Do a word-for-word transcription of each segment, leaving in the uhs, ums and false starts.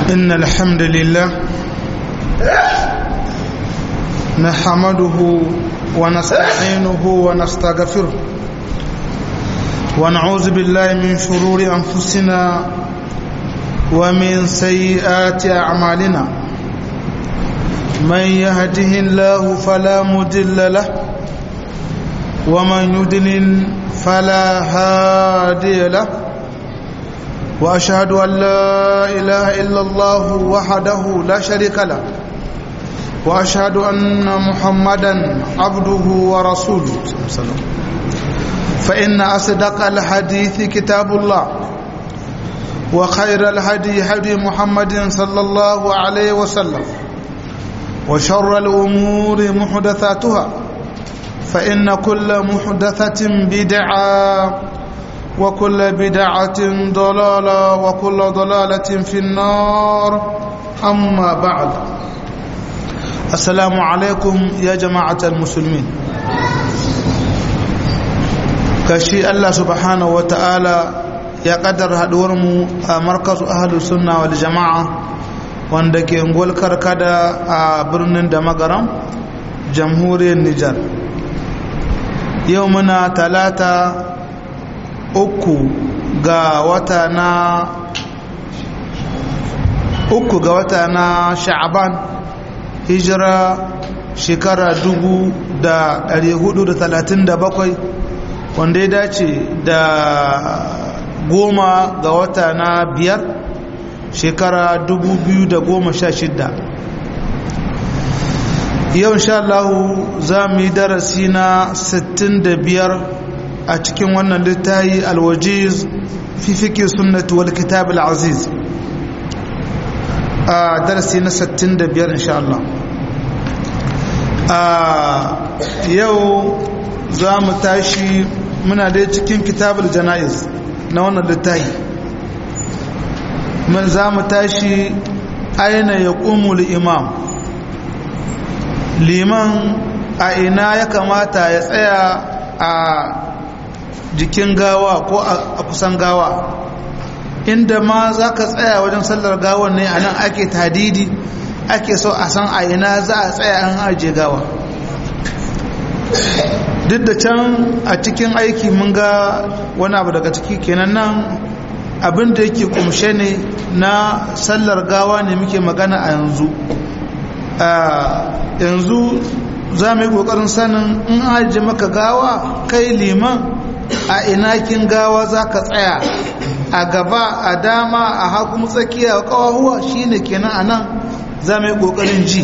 إن الحمد لله نحمده ونستعينه ونستغفره ونعوذ بالله من شرور أنفسنا ومن سيئات أعمالنا من يهده الله فلا مضل له ومن يضلل فلا هادي له وأشهد أن لا إله إلا الله وحده لا شريك له وأشهد أن محمدا عبده ورسوله فإن أصدق الحديث كتاب الله وخير الهدي هدي محمد صلى الله عليه وسلم وشر الأمور محدثاتها فإن كل محدثة بدعة وكل بدعة ضلالة وكل ضلالة في النار أما بعد السلام عليكم يا جماعة المسلمين كشي الله سبحانه وتعالى يا قدر هدورمو مركز أهل السنة والجماعة وندك نقول كركدا برنن دمغرم جمهورية النيجر يومنا ثلاثة uku ga wata na uku ga wata na sha'aban hijira shekara dubu da ɗari hudu da talatin da bakwai wanda ya dace da goma ga wata na biyar shekara dubu biyu da goma sha shidda yau insha Allah za mu yi darasi na sittin da biyar a cikin wannan littafi alwajiz fi fiqh sunnah wal kitab al aziz a darasi na sittin da biyar insha Allah a yau za mu tashi muna da cikin kitab al janaiz na wannan littafi mun za mu tashi aina yaqumu al imam liman a ina ya kamata ya tsaya a jikin gawa ko a kusan gawa inda ma za ka tsaya wajen sallar gawar ne a nan ake tadidi ake so a san a ina za a tsaya an ajiye gawa duk da can a cikin aiki mun ga wani abu daga ciki kenan nan abin da yake kumshe ne na sallar gawa ne muke magana a yanzu yanzu za mu yi ƙoƙarin sanin in ajiye maka gawa kai liman a inakin gawa za ka tsaya a gaba a dama a hagu tsakiya a kawahuwa shi ne kenan a nan za mu yi ƙoƙarin ji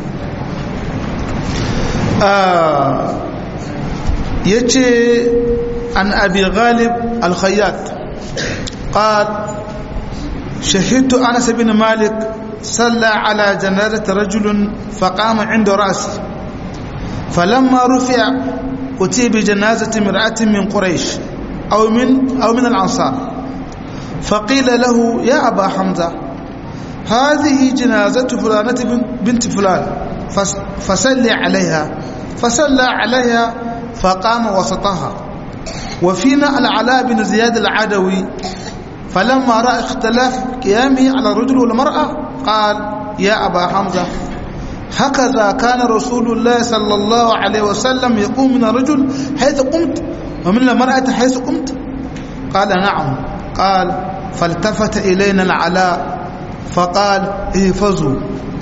ya ce an abi ghalib al-khayyat قال شهدت أنس بن مالك صلى على جنازة رجل فقام عند رأسه فلما رفع أتي بجنازة امرأة من قريش أو من أو من الأنصار فقيل له يا أبا حمزة هذه جنازة فلانة بنت فلان فصلي عليها فصلى عليها فقام وسطها وفينا العلاء بن زياد العدوي فلما رأى اختلاف قيامه على الرجل والمرأة قال يا أبا حمزة هكذا كان رسول الله صلى الله عليه وسلم يقوم من الرجل حيث قمت ومن المرأة حيث قمت قال نعم قال فالتفت إلينا العلاء فقال احفظوا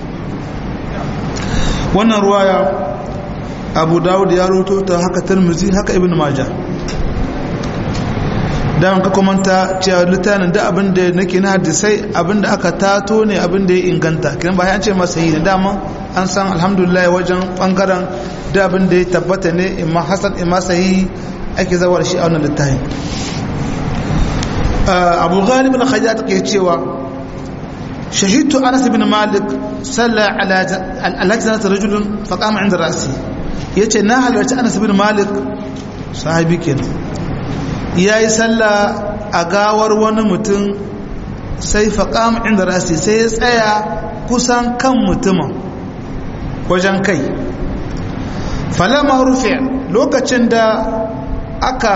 وانا رواية أبو داود يروتو هكا ترمزي هكا ابن ماجه dan ka komanta cewa littafin da abin da nake na hadisai abin da aka tato ne abin da ya inganta kiran ba ya ce masa yi ne dama an san alhamdulillah wajen bangaren da abin da ya tabbata ne imma hasan imma sahihi ake zawar shi a wannan littafin Abu Ghalib al-Khayyat ke cewa shahidtu Anas ibn Malik salla ala al-ajnat rajulun faqama 'inda ra'si yace na halarci Anas ibn Malik sahabi kenan yayi salla a gawar wani mutum sai faqama 'inda ra'si sai ya tsaya kusan kan mutumin wajen kai falama rufi lokacin da aka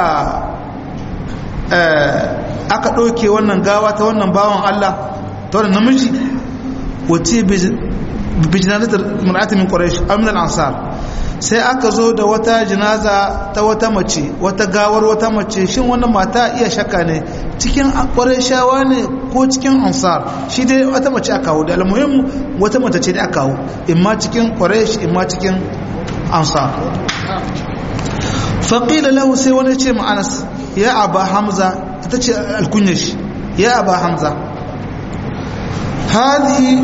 aka ɗauke wannan gawa ta wannan bawan Allah ta wannan namiji wati bijinatar mar'atin min quraish aw min al-ansar sai aka zo da wata jinaza ta wata mace wata gawar wata mace shin wannan mata iya shakka ne cikin qurayshawa ne ko cikin ansar shi dai wata mace aka kawo da almuhim wata mace ce da aka kawo imma cikin quraish imma cikin ansar faqila lahu sai wani ce ma Anas ya aba hamza ita ce alkunyashi ya aba hamza hadi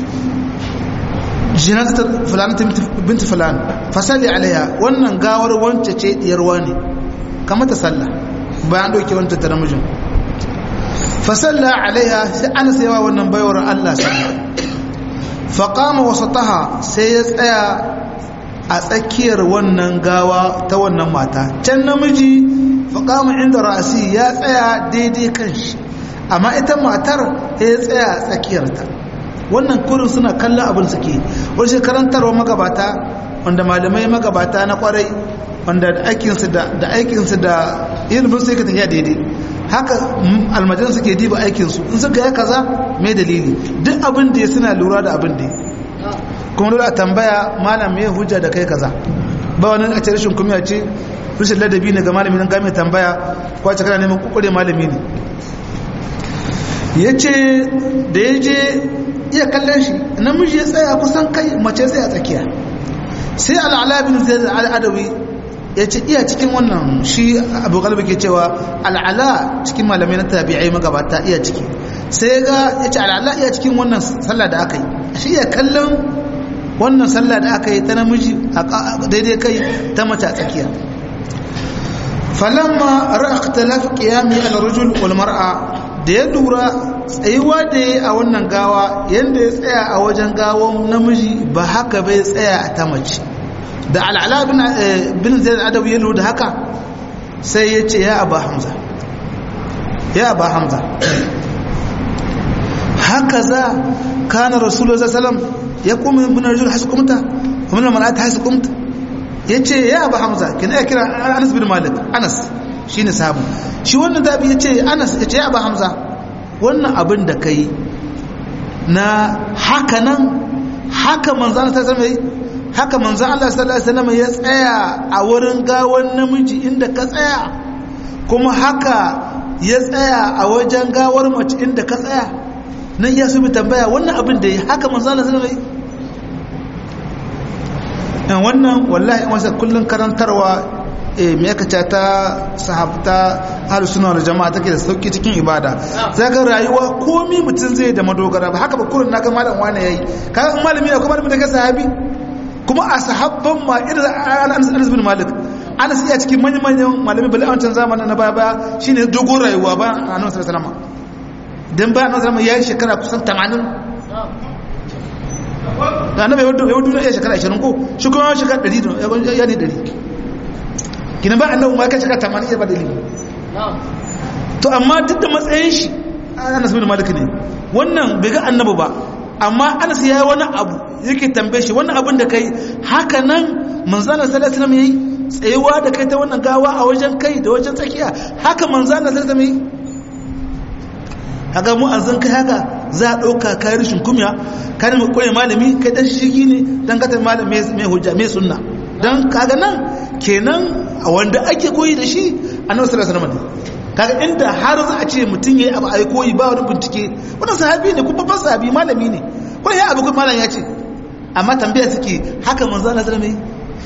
jinazat fulan bint fulan fasalli alaiha wannan gawar wance ce diyarwa ne kamar ta sallah bayan doke wanta ta namijin fasalla alaiha sai ana sayawa wannan baiwar Allah sallah faqama wasataha sai ya tsaya a tsakiyar wannan gawa ta wannan mata can namiji faqama inda ra'si ya tsaya daidai kanshi amma ita matar ya tsaya a tsakiyarta wannan kurin suna kallon abin suke wani karantarwa magabata wanda malamai magabata na kwarai wanda aikinsu da aikinsu da ilimin sai ka tafiya daidai haka almajiran suke diba aikinsu in suka yi kaza mai dalili duk abin da ya suna lura da abin da ya kuma dole a tambaya malam mai hujja da kai kaza ba wani a ce rashin kumiya ce rashin ladabi ne ga malami nan ga mai tambaya kwace kana neman kukure malami ne ya ce da ya je iya kallon shi namiji ya tsaya kusan kai mace tsaya tsakiya sai al'ala bin zaid al-adawi ya ce iya cikin wannan shi abu galbi ke cewa al'ala cikin malamai na tabi'ai magabata iya ciki sai ga ya ce al'ala iya cikin wannan sallah da aka yi shi iya kallon wannan sallah da aka yi ta namiji daidai kai ta mace a tsakiya falamma ra'a ikhtilaf qiyami al-rajul wal mar'a da ya lura tsayuwa da ya a wannan gawa yadda ya tsaya a wajen gawon namiji ba haka bai tsaya a ta mace da al'ala bin zai adabu ya lura da haka sai ya ce ya aba hamza ya aba hamza haka za kana rasulullah sallam ya kuma bin rajul haskumta kuma na mala'ata haskumta ya ce ya aba hamza kina ya kira anas bin malik anas shi ne sahabu shi wannan zabi ya ce anas ya ce ya aba hamza wannan abin da ka yi na haka nan haka manzan Allah sallallahu alaihi wasallam haka manzan Allah sallallahu alaihi wasallam ya tsaya a wurin gawan namiji inda ka tsaya kuma haka ya tsaya a wajen gawar mace inda ka tsaya nan ya su bi tambaya wannan abin da ya haka manzan Allah sallallahu alaihi wasallam wannan wallahi wasa kullun karantarwa me aka ce ta sahabta ahlus sunna wal jama'a take da sauki cikin ibada sai ga rayuwa komai mutun zai da madogara ba haka ba kullun naga malam wani yayi kaga malami ne kuma malami daga sahabi kuma a sahabban ma irin Anas bin Malik Anas iya cikin manyan manyan malami bala a wancan zamanin na baya baya shine dogon rayuwa ba Annabi sallallahu alaihi wasallam dan ba Annabi sallallahu alaihi wasallam yayi shekara kusan tamanin da Annabi ya wuce ya shekara ashirin ko shi kuma shekara ɗari ya ne ɗari kina ba annabi ma kai shekara tamanin ya ba dalili to amma duk da matsayin shi Anas bin Malik ne wannan bai ga annabi ba amma Anas yayi wani abu yake tambaye shi wannan abin da kai haka nan manzon Allah sallallahu alaihi wasallam yayi tsayuwa da kai ta wannan gawa a wajen kai da wajen tsakiya haka manzon Allah sallallahu alaihi wasallam yayi haka mu an san kai haka za a dauka kai rishin kumya kai mu koyi malami kai dan shigi ne dan gata malami mai hujja mai sunna dan kaga nan kenan a wanda ake koyi da shi annabi sallallahu alaihi wasallam kaga inda har za a ce mutum yayi abu ai koyi ba wani bincike wannan sahabi ne kuma babban sahabi malami ne ko ya abu kuma malam ya ce amma tambaya suke haka manzo Allah sallallahu alaihi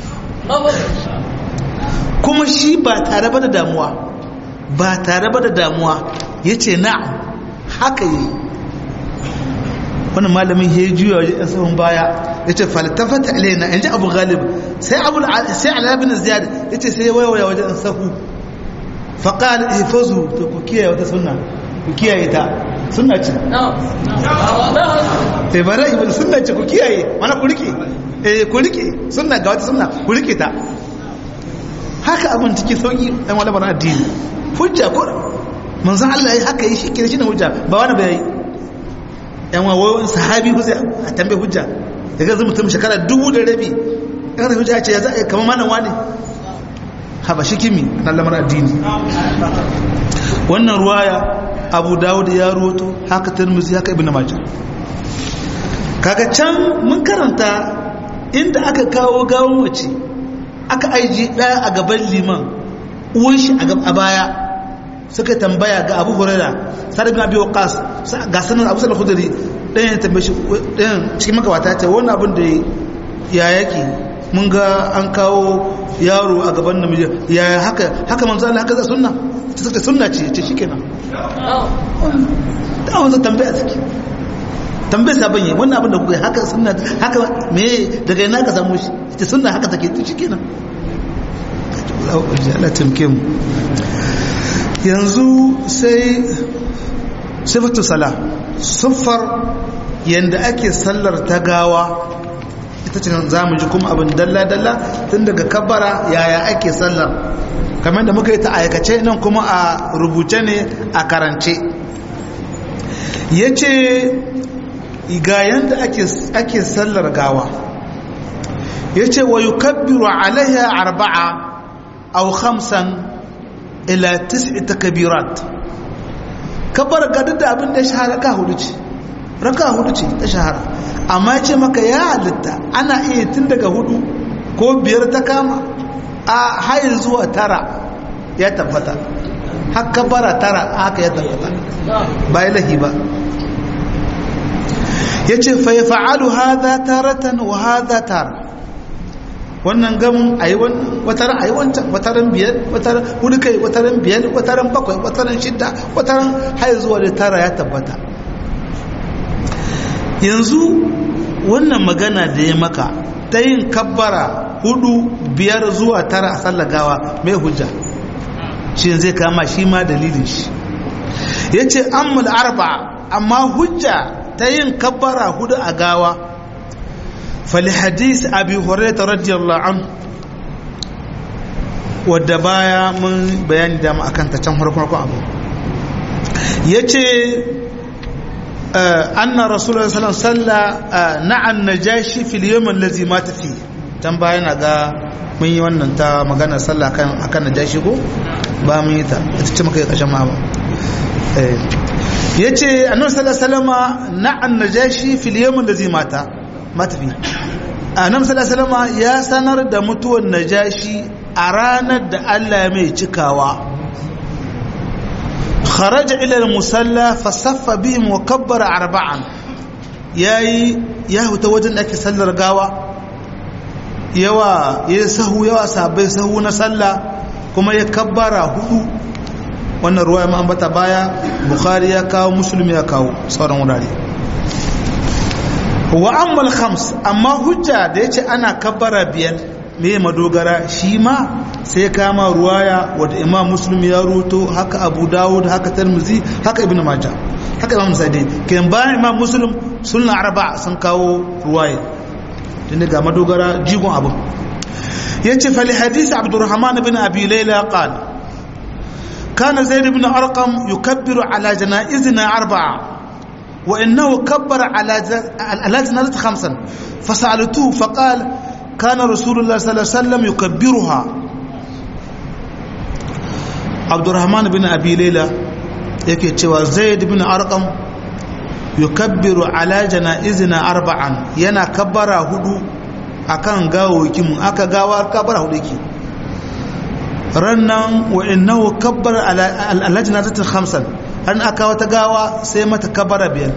wasallam kuma shi ba tare ba da damuwa ba tare ba da damuwa yace na'am haka yi wannan malamin ya juya wajen yan sahun baya ya ce faltafata ilaina in ji abu galib sai abu sai alabin ziyad ya ce sai waiwaya wajen sahu faƙal ifazu to ku kiyaye wata sunna ku kiyaye ta sunna ce sai bara ibn sunna ce ku kiyaye mana ku rike eh ku rike sunna ga wata sunna ku rike ta haka abin take sauki dan wala bara addini hujja ko manzon Allah ya haka yi shi kire shi ne hujja ba wani bai yan wawoyin sahabi ku sai a tambaye hujja daga zai mutum shekara dubu da rabi yan da hujja ce ya za a yi kamar malam wani haba shi kimi na lamar addini wannan ruwaya abu dawud ya roto haka tirmidhi haka ibnu majah kaga can mun karanta inda aka kawo gawon wace aka aiji ɗaya a gaban liman uwan shi a baya suka tambaya ga Abu Hurairah Sa'd ibn Abi Waqqas ga sanan Abu Sa'id al-Khudri ɗayan ya tambaye shi ɗayan cikin magabata ce wannan abin da ya yake mun ga an kawo yaro a gaban namiji ya haka haka manzo Allah haka za sunna ta sunna ce ce shikenan da wannan tambaya take tambayar sabon yi wannan abin da kuka yi haka sunna haka me daga yana ka samu shi ce sunna haka take to shikenan Allah tamke mu yanzu sai sifatu sala siffar yanda ake sallar ta gawa ita ce za mu ji kuma abin dalla-dalla tun daga kabbara yaya ake sallar kamar da muka yi ta aikace nan kuma a rubuce ne a karance ya ce ga yanda ake sallar gawa ya ce wa yukabbiru alaiha arba'a au khamsan ila tis'i takbirat kabbara ga duk da abin da ya shahara ka hudu ce raka hudu ce ta shahara amma ya ce maka ya halitta ana iya tun daga hudu ko biyar ta kama a hayin zuwa tara ya tabbata haka bara tara haka ya tabbata ba yi lahi ba ya ce fa ya fa'alu haza taratan wa haza tara wannan gamin a yi wataran a yi wancan wataran biyar wataran hudu kai wataran biyar wataran bakwai wataran shidda wataran hayin zuwa da tara ya tabbata yanzu wannan magana da ya maka ta yin kabbara hudu biyar zuwa tara a sallagawa mai hujja shi zai kama shi ma dalilin shi ya ce ammul arba amma hujja ta yin kabbara hudu a gawa fali hadis abi hurairah radiyallahu anhu wadda baya mun bayani dama akan ta can farkon abu ya ce أن رسول الله صلى الله عليه وسلم صلى نعى النجاشي في اليوم الذي مات فيه تم باينا ga mun yi wannan ta magana sallah kan akan najashi ko ba mun yi ta ita ce muka yi kashin ma ba eh yace annabi sallallahu alaihi wasallam na'a an-najashi fi al-yawm alladhi mata mata fi annabi sallallahu alaihi wasallam ya sanar da mutuwar najashi a ranar da Allah ya mai cikawa خرج إلى المصلى فصف بهم وكبر أربعا ياي ياهو توجن أكي سلر قاوة يوا يسهو يوا سابي سهو نسلى كما يكبر هدو وانا رواية ما أنبت بايا بخاري يكاو مسلم يكاو صورة مراري وأما الخمس أما هجا ديش أنا كبر بيان me madogara shi ma sai kama ruwaya wadda imam muslim ya ruto haka abu dawud haka tirmidhi haka ibnu majah haka imam sadi kan bayan imam muslim sunna arba sun kawo ruwaya tunda ga madogara jigon abu yace fa li hadith abdurrahman ibn abi layla qala kana zaid ibn arqam yukabbiru ala janaizina arba'a wa innahu kabbara ala ala janaizati khamsan fasaltuhu faqala كان رسول الله صلى الله عليه وسلم يكبرها عبد الرحمن بن أبي ليلى yake cewa Zaid ibn Arqam yukabbiru ala janaizina arba'an yana kabbara hudu akan gawokin mu aka gawa kabbara hudu yake rannan wa innahu kabbara ala al-lajnati khamsan an aka wata gawa sai mata kabbara biyar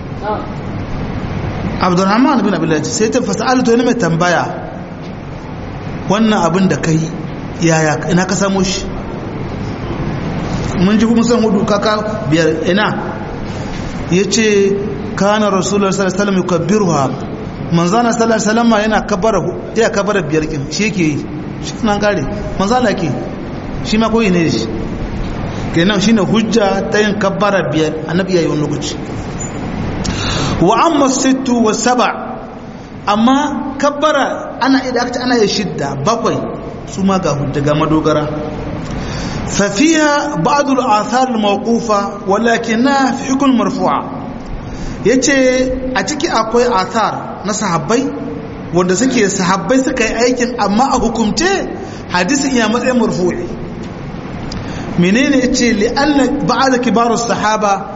Abdurrahman bin Abi Layla sai ta fasalu to ne mai tambaya wannan abin da kai yaya ina ka samu shi mun ji kuma san hudu kaka biyar ina yace kana rasulullahi sallallahu alaihi wasallam yukabbiruha manzana sallallahu alaihi wasallam yana kabbara ya kabbara biyar kin shi yake yi shi nan kare manzana yake shi ma koyi ne shi kenan shine hujja ta yin kabbara biyar annabi yayi wannan lokaci wa amma sittu wa sab'a amma kabbara ana idan aka ana ya shidda bakwai su ma ga hujja ga madogara fa fiha ba'd al-athar al-mawqufa walakinnaha fi hukm marfu'a yace a ciki akwai athar na sahabbai wanda suke sahabbai suka yi aikin amma a hukumce hadisin ya matsayin marfu'i menene yace li anna ba'd kibar as-sahaba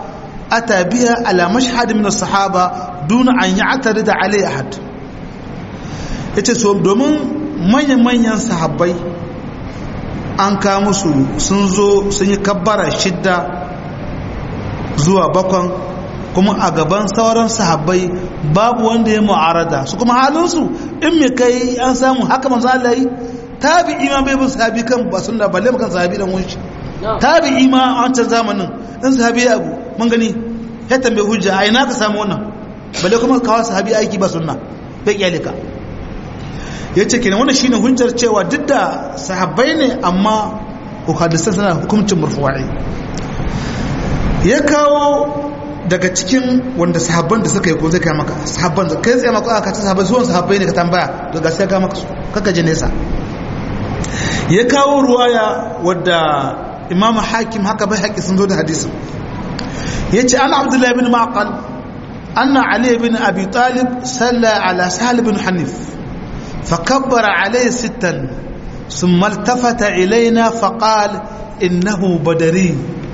ata biha ala mashhad min as-sahaba duna an ya'tarida alai ahad yace so domin manyan manyan sahabbai an ka musu sun zo sun yi kabbara shidda zuwa bakon kuma a gaban sauran sahabbai babu wanda ya mu'arada su kuma halinsu in me kai an samu haka manzo Allah yi tabi'i ma bai bin sahabi kan ba sunna balle kan sahabi dan wunshi tabi'i ma a wancan zamanin in sahabi abu mun gani ya tambaye hujja ai na ka samu wannan balle kuma kawo sahabi aiki ba sunna bai kyale ka yace kenan wannan shine hujjar cewa duk da sahabbai ne amma hadisan suna hukuncin marfu'i ya kawo daga cikin wanda sahabban da suka yi ko zai kai maka sahabban da kai tsaye maka aka ce sahabbai zuwan sahabbai ne ka tambaya to ga sai ka maka su kaka je nesa ya kawo ruwaya wadda imamu hakim haka bai haƙi sun zo da hadisin ya ce ana abdullahi bin maqal anna ali bin abi talib salla ala sahal bin hanif fakabbara alayhi sittan thumma iltafata ilayna faqal innahu badari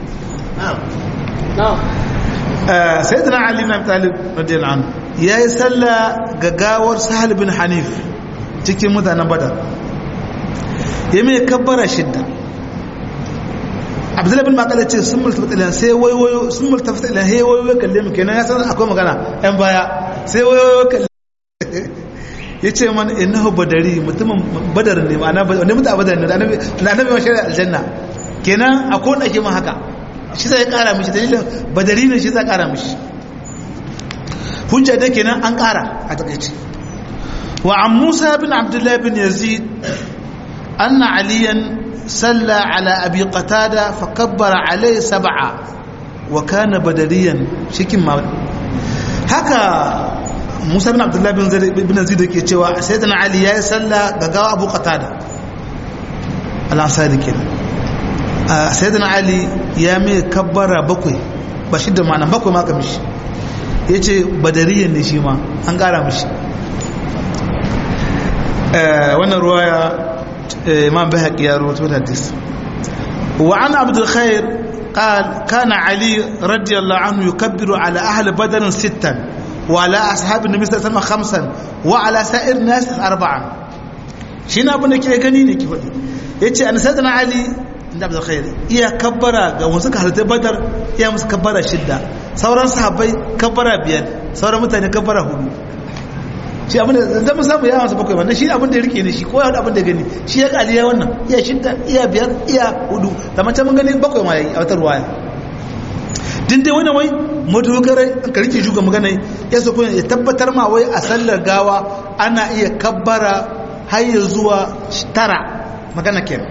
sayyidina ali bin abi talib radiyallahu anhu yayi salla gagawar sahal bin hanif cikin mutanen badar ya mai kabbara shidda abdullahi bin makala ce sun multafata ilan sai wayo sun multafata ilan sai wayo kalle mu kenan ya san akwai magana yan baya sai wayo kalle ya ce mana innahu badari mutumin badar ne ma'ana wanda mutu a badar ne da annabi ma shari'a aljanna kenan akwai wanda ake man haka shi zai kara mishi dalilin badari ne shi zai kara mishi hujja da kenan an kara a takaice wa an musa bin abdullahi bin yazid anna aliyan salla ala abi qatada fakabbara alayhi sab'a wa kana badariyan shikin ma haka musa bin abdullahi bin zaid bin yazid yake cewa sayyidina ali yayi salla gagawa abu qatada al-ansari kenan sayyidina ali ya mai kabbara bakwai ba shi da ma'ana bakwai ma kamishi yace badariyan ne shi ma an kara mishi wannan ruwaya imam bayhaqi ya rawaito hadis wa an abdul khair قال كان علي رضي الله عنه يكبر على أهل بدر ستا وعلى أصحاب النبي صلى الله عليه وسلم خمسا وعلى سائر الناس أربعا شينا أبونا كي يغنيني كي فدي يتي أنا سيدنا علي عند عبد الخير إيا كبرا ومسك حالة بدر إيا مسك كبرا شدة سورا صحابي كبرا بيان سورا متاني كبرا هدو shi abin da zan samu ya masa bakwai wannan shi abin da ya rike ne shi ko abin da gani shi ya kali ya wannan iya shidda iya biyar iya hudu da mace mun gani bakwai ma yayi a wata ruwaya din dai wannan wai madogare ka rike juga magana ya so ko ya tabbatar ma wai a sallar gawa ana iya kabbara har ya zuwa tara magana kenan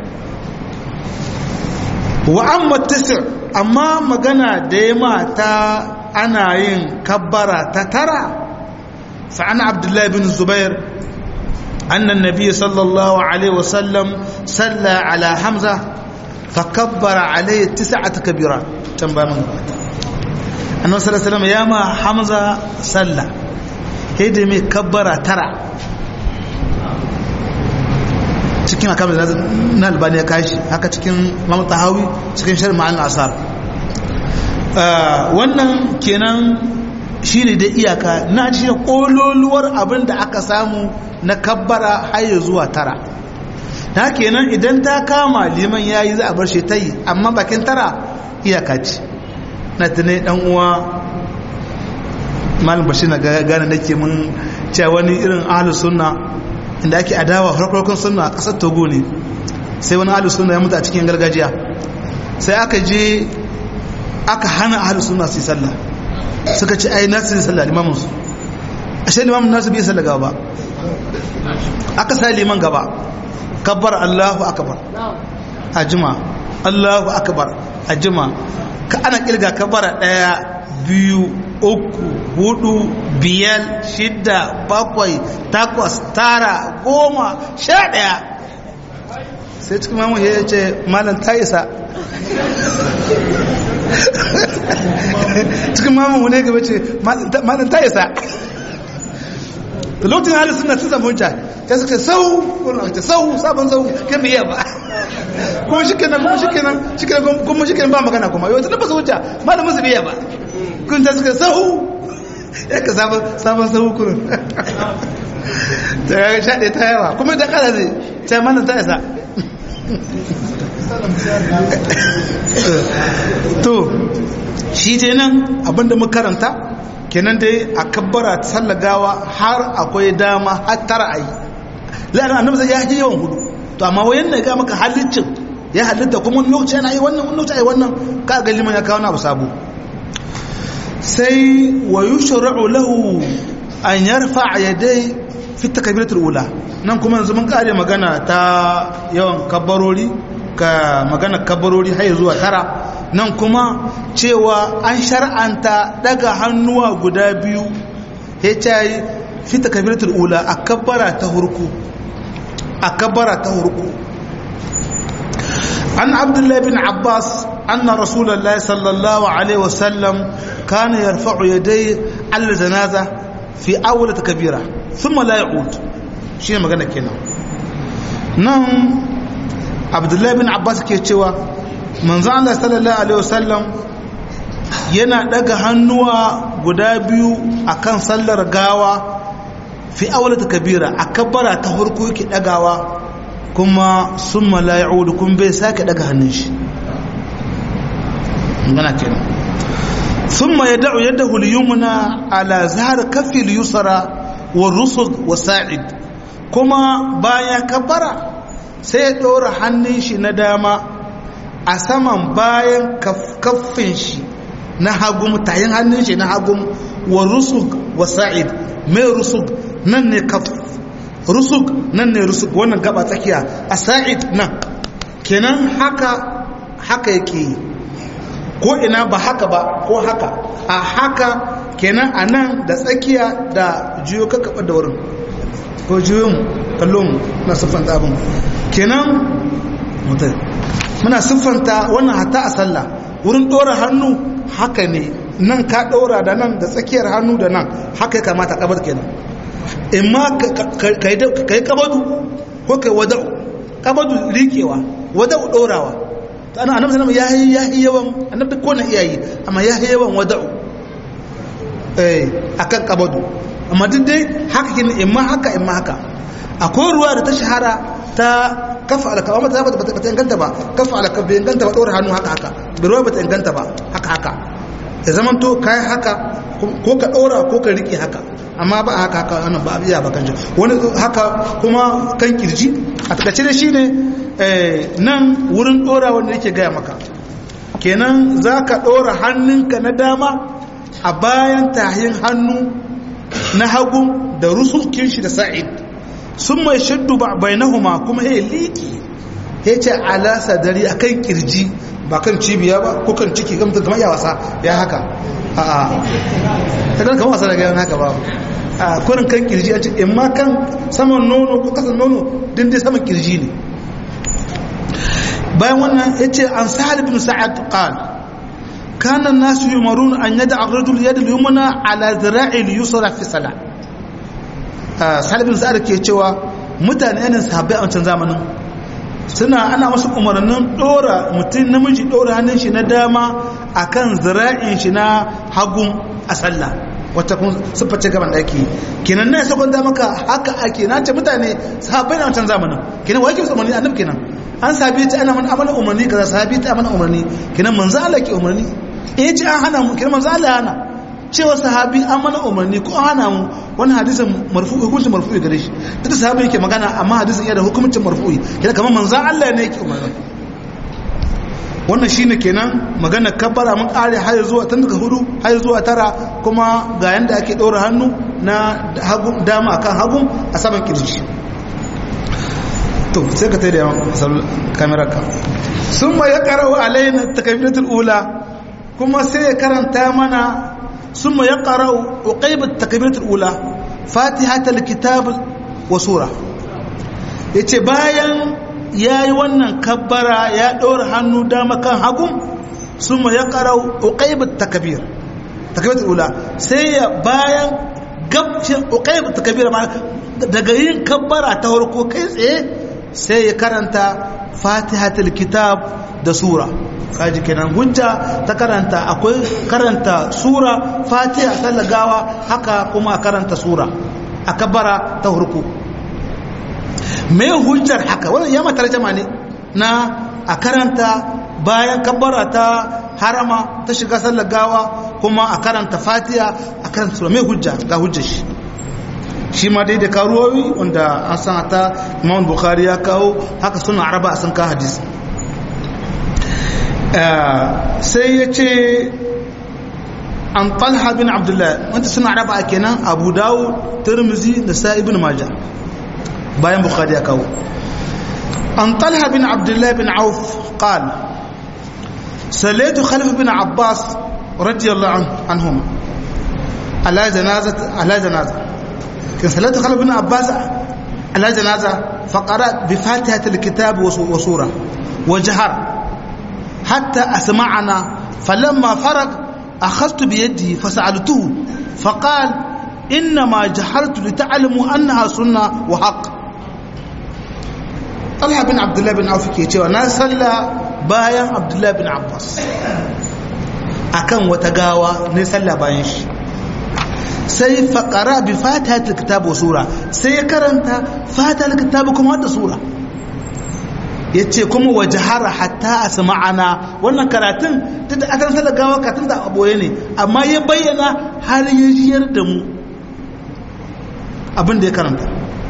wa amma tasi' amma magana da ya mata ana yin kabbara ta tara فعن عبد الله بن الزبير أن النبي صلى الله عليه وسلم صلى على حمزة فكبر عليه تسعة كبيرات تنبأ من قبل أنه صلى الله عليه وسلم ياما حمزة صلى هيدي مي كبر ترى cikin akamar na albani ya kashi haka cikin mamu tahawi cikin shirin ma'an asar wannan kenan shi ne da iyaka na ci ƙololuwar abin da aka samu na kabbara haye zuwa tara na kenan idan ta kama liman ya yi za a bar shi ta yi amma bakin tara iyaka ce na tunai ɗan uwa malin bashi na gane da ke mun cewa wani irin ahalus sunna inda ake adawa harkokin sunna a ƙasar togo ne sai wani ahalus sunna ya mutu a cikin gargajiya sai aka je aka hana ahalus sunna su yi sallah suka ce ai nasu ne sallah limaminsu ashe limamin nasu bai sallah gaba aka sa liman gaba kabbar Allahu akbar a jima Allahu akbar a jima ka ana kirga kabbara daya biyu uku hudu biyar shidda bakwai takwas tara goma sha daya sai cikin mamu ya ce malam ta isa cikin mamu ne gaba ce malam ta isa da lokacin halin suna sun zama hujja ta suka sau ta sau sabon sau kan biya ba kuma shi kenan kuma shi kenan kuma shi kenan ba magana kuma yau ta tabbasa hujja malamin su biya ba kun ta suka sahu ya ka sabon sahu kurin ta ya shaɗe ta yawa kuma da ƙara zai ta mana ta isa to shi ce nan abinda mu karanta kenan dai a kabbara ta sallagawa har akwai dama har tara ayi la'ana annabi sai ya yi yawan hudu to amma wayan ne ga maka halicin ya halitta kuma wani lokaci yana yi wannan wani lokaci ayi wannan ka ga liman ya kawo na abu sabo sai wa yushra'u lahu an yarfa yadai fi takbiratul ula nan kuma yanzu mun kare magana ta yawan kabbarori ka magana kabbarori har zuwa tara nan kuma cewa an shar'anta daga hannuwa guda biyu ya ce fi takbiratul ula a kabbara ta hurku a kabbara ta hurku an abdullahi bin abbas anna rasulullahi sallallahu alaihi wasallam kana yarfa'u yadayhi al janaza fi awwal takbira thumma la ya'ud shi magana kenan nan abdullahi bin abbas ke cewa manzo Allah sallallahu alaihi wasallam yana daga hannuwa guda biyu akan sallar gawa fi awwal takbira akabbara ta farko yake dagawa kuma summa la ya'ud kun bai sake daga hannun shi magana kenan thumma yad'u yadahu al-yumna ala zahr kaffi al-yusra wa rusug wa sa'id kuma bayan kabbara sai ya dora hannun shi na dama a saman bayan kaffin shi na hagum tayin hannun shi na hagum wa rusug wa sa'id mai rusug nan ne kaf rusug nan ne rusug wannan gaba tsakiya a sa'id nan kenan haka haka yake ko ina ba haka ba ko haka a haka kenan a nan da tsakiya da jiyo kakkaɓar da wurin ko jiyo mu kallon na siffanta abin kenan mutum muna siffanta wannan hata a sallah wurin ɗora hannu haka ne nan ka ɗora da nan da tsakiyar hannu da nan haka ya kamata kabar kenan in ma ka yi kabadu ko ka yi wada'u kabadu rikewa wada'u ɗorawa ta ana annabi sallama ya yi yawan annabi ko na iyayi amma ya yi yawan wada'u eh akan kabadu amma duk dai haka kin in ma haka in ma haka akwai ruwa da ta shahara ta kafa alaka amma ta bata inganta ba kafa alaka bai inganta ba ɗora hannu haka haka bai ruwa bata inganta ba haka haka ya zaman to kai haka ko ka ɗora ko ka riƙe haka amma ba haka haka wannan ba iya ba kan shi wani haka kuma kan kirji a takaice da shi ne nan wurin ɗora wanda yake gaya maka kenan za ka ɗora hannunka na dama a bayan tahin hannu na hagu da rusukin shi da sa'id sun mai shaddu ba bainahuma kuma ya liki ya ce ala sadari a kan kirji ba kan cibiya ba ko kan ciki gamta kamar ya wasa ya haka a a ta kan kamar wasa daga yan haka ba a kurin kan kirji a ce in ma kan saman nono ko kasan nono din dai saman kirji ne bayan wannan ya ce an sa'ad bin sa'ad qal kana nasu yumarun an yada ar-rajul yad al-yumna ala zira'i al-yusra fi salat sa'ad bin sa'ad ke cewa mutane ne sahabbai a wancan zamanin suna ana masu umarnin dora mutum namiji dora hannun shi na dama akan zira'in shi na hagun a sallah wata kun sifface gaban daki kenan ne sakon da maka haka ake na ce mutane sahabbai na wancan zamanin kenan wai ke umarni annabi kenan an sabi ta ana mana amana umarni kaza sabi ta amana umarni kenan manzo Allah ke umarni eh ce an hana mu kenan manzo Allah hana cewa sahabi an mana umarni ko an hana mu wannan hadisin marfu'i hukuncin marfu'i gare shi duk sahabi yake magana amma hadisin yana da hukuncin marfu'i kenan kamar manzo Allah ne yake umarni wannan shine kenan magana kabbara mun kare har zuwa tun daga hudu har zuwa tara kuma ga yanda ake daura hannu na hagu dama akan hagu a saman kirji to sai ka tayi da kamera ka summa yaqra'u alaina takbiratul ula kuma sai ya karanta mana summa yaqra'u uqayb at-takbiratul ula fatihatul kitab wa sura yace bayan yayi wannan kabbara ya ɗora hannu dama kan hagu summa yaqra'u uqayb at-takbir takbiratul ula sai ya bayan gabcin uqayb at-takbir daga yin kabbara ta farko kai tsaye sai ya karanta fatihatul kitab da sura kaji kenan hujja ta karanta akwai karanta sura fatiha sallar gawa haka kuma a karanta sura a kabbara ta hurku me hujjar haka wannan ya mata tarjama ne na a karanta bayan kabbara ta harama ta shiga sallar gawa kuma a karanta fatiha a karanta sura me hujja ga hujjar shi shi ma dai da karuwoyi wanda an san ta Imam Bukhari ya kawo haka suna araba sun ka hadisi sai ya ce an Talha bin Abdullah wanda suna araba kenan Abu Dawud Tirmidhi da Sa Ibn Majah bayan Bukhari ya kawo an Talha bin Abdullah bin Auf qala salaitu Khalif bin Abbas radiyallahu anhum ala janazat ala janazah صلاة خلف بن عباس على جنازة فقرأ بفاتحة الكتاب وسورة وجهر حتى أسمعنا فلما فرغ أخذت بيده فسألته فقال إنما جهرت لتعلموا أنها سنة وحق طلحة بن عبد الله بن عوف كيتي ونسل بايا عبد الله بن عباس أكن وتقاوى نسل بايش sai faƙara bi fatihatul kitab wa sura sai ya karanta fatihatul kitab kuma da sura yace kuma wajhara hatta asma'ana wannan karatun tunda akan sallar gawa karatun da aboye ne amma ya bayyana har ya shiyar da mu abin da ya karanta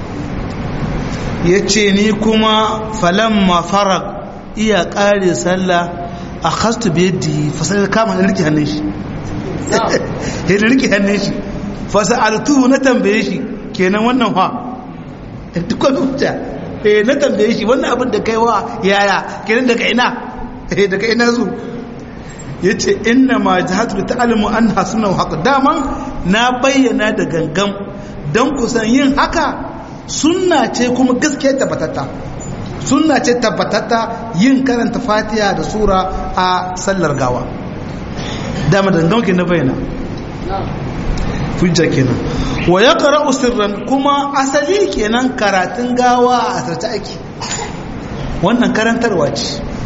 yace ni kuma falamma farag iya ƙare sallah akhastu bi yadi fa sai kama da rike hannun shi da rike hannun shi fasa'altu na tambaye shi kenan wannan fa dukkan hujja eh na tambaye shi wannan abin da kai wa yaya kenan daga ina eh daga ina zu yace inna ma jahatu ta'lamu anha sunna haqq daman na bayyana da gangam dan kusan yin haka sunna ce kuma gaskiya tabbatatta sunna ce tabbatatta yin karanta fatiha da sura a sallar gawa dama da gangam ke na bayyana hujja kenan wa yaqra'u sirran kuma asali kenan karatun gawa a asirce ake wannan karantarwa ce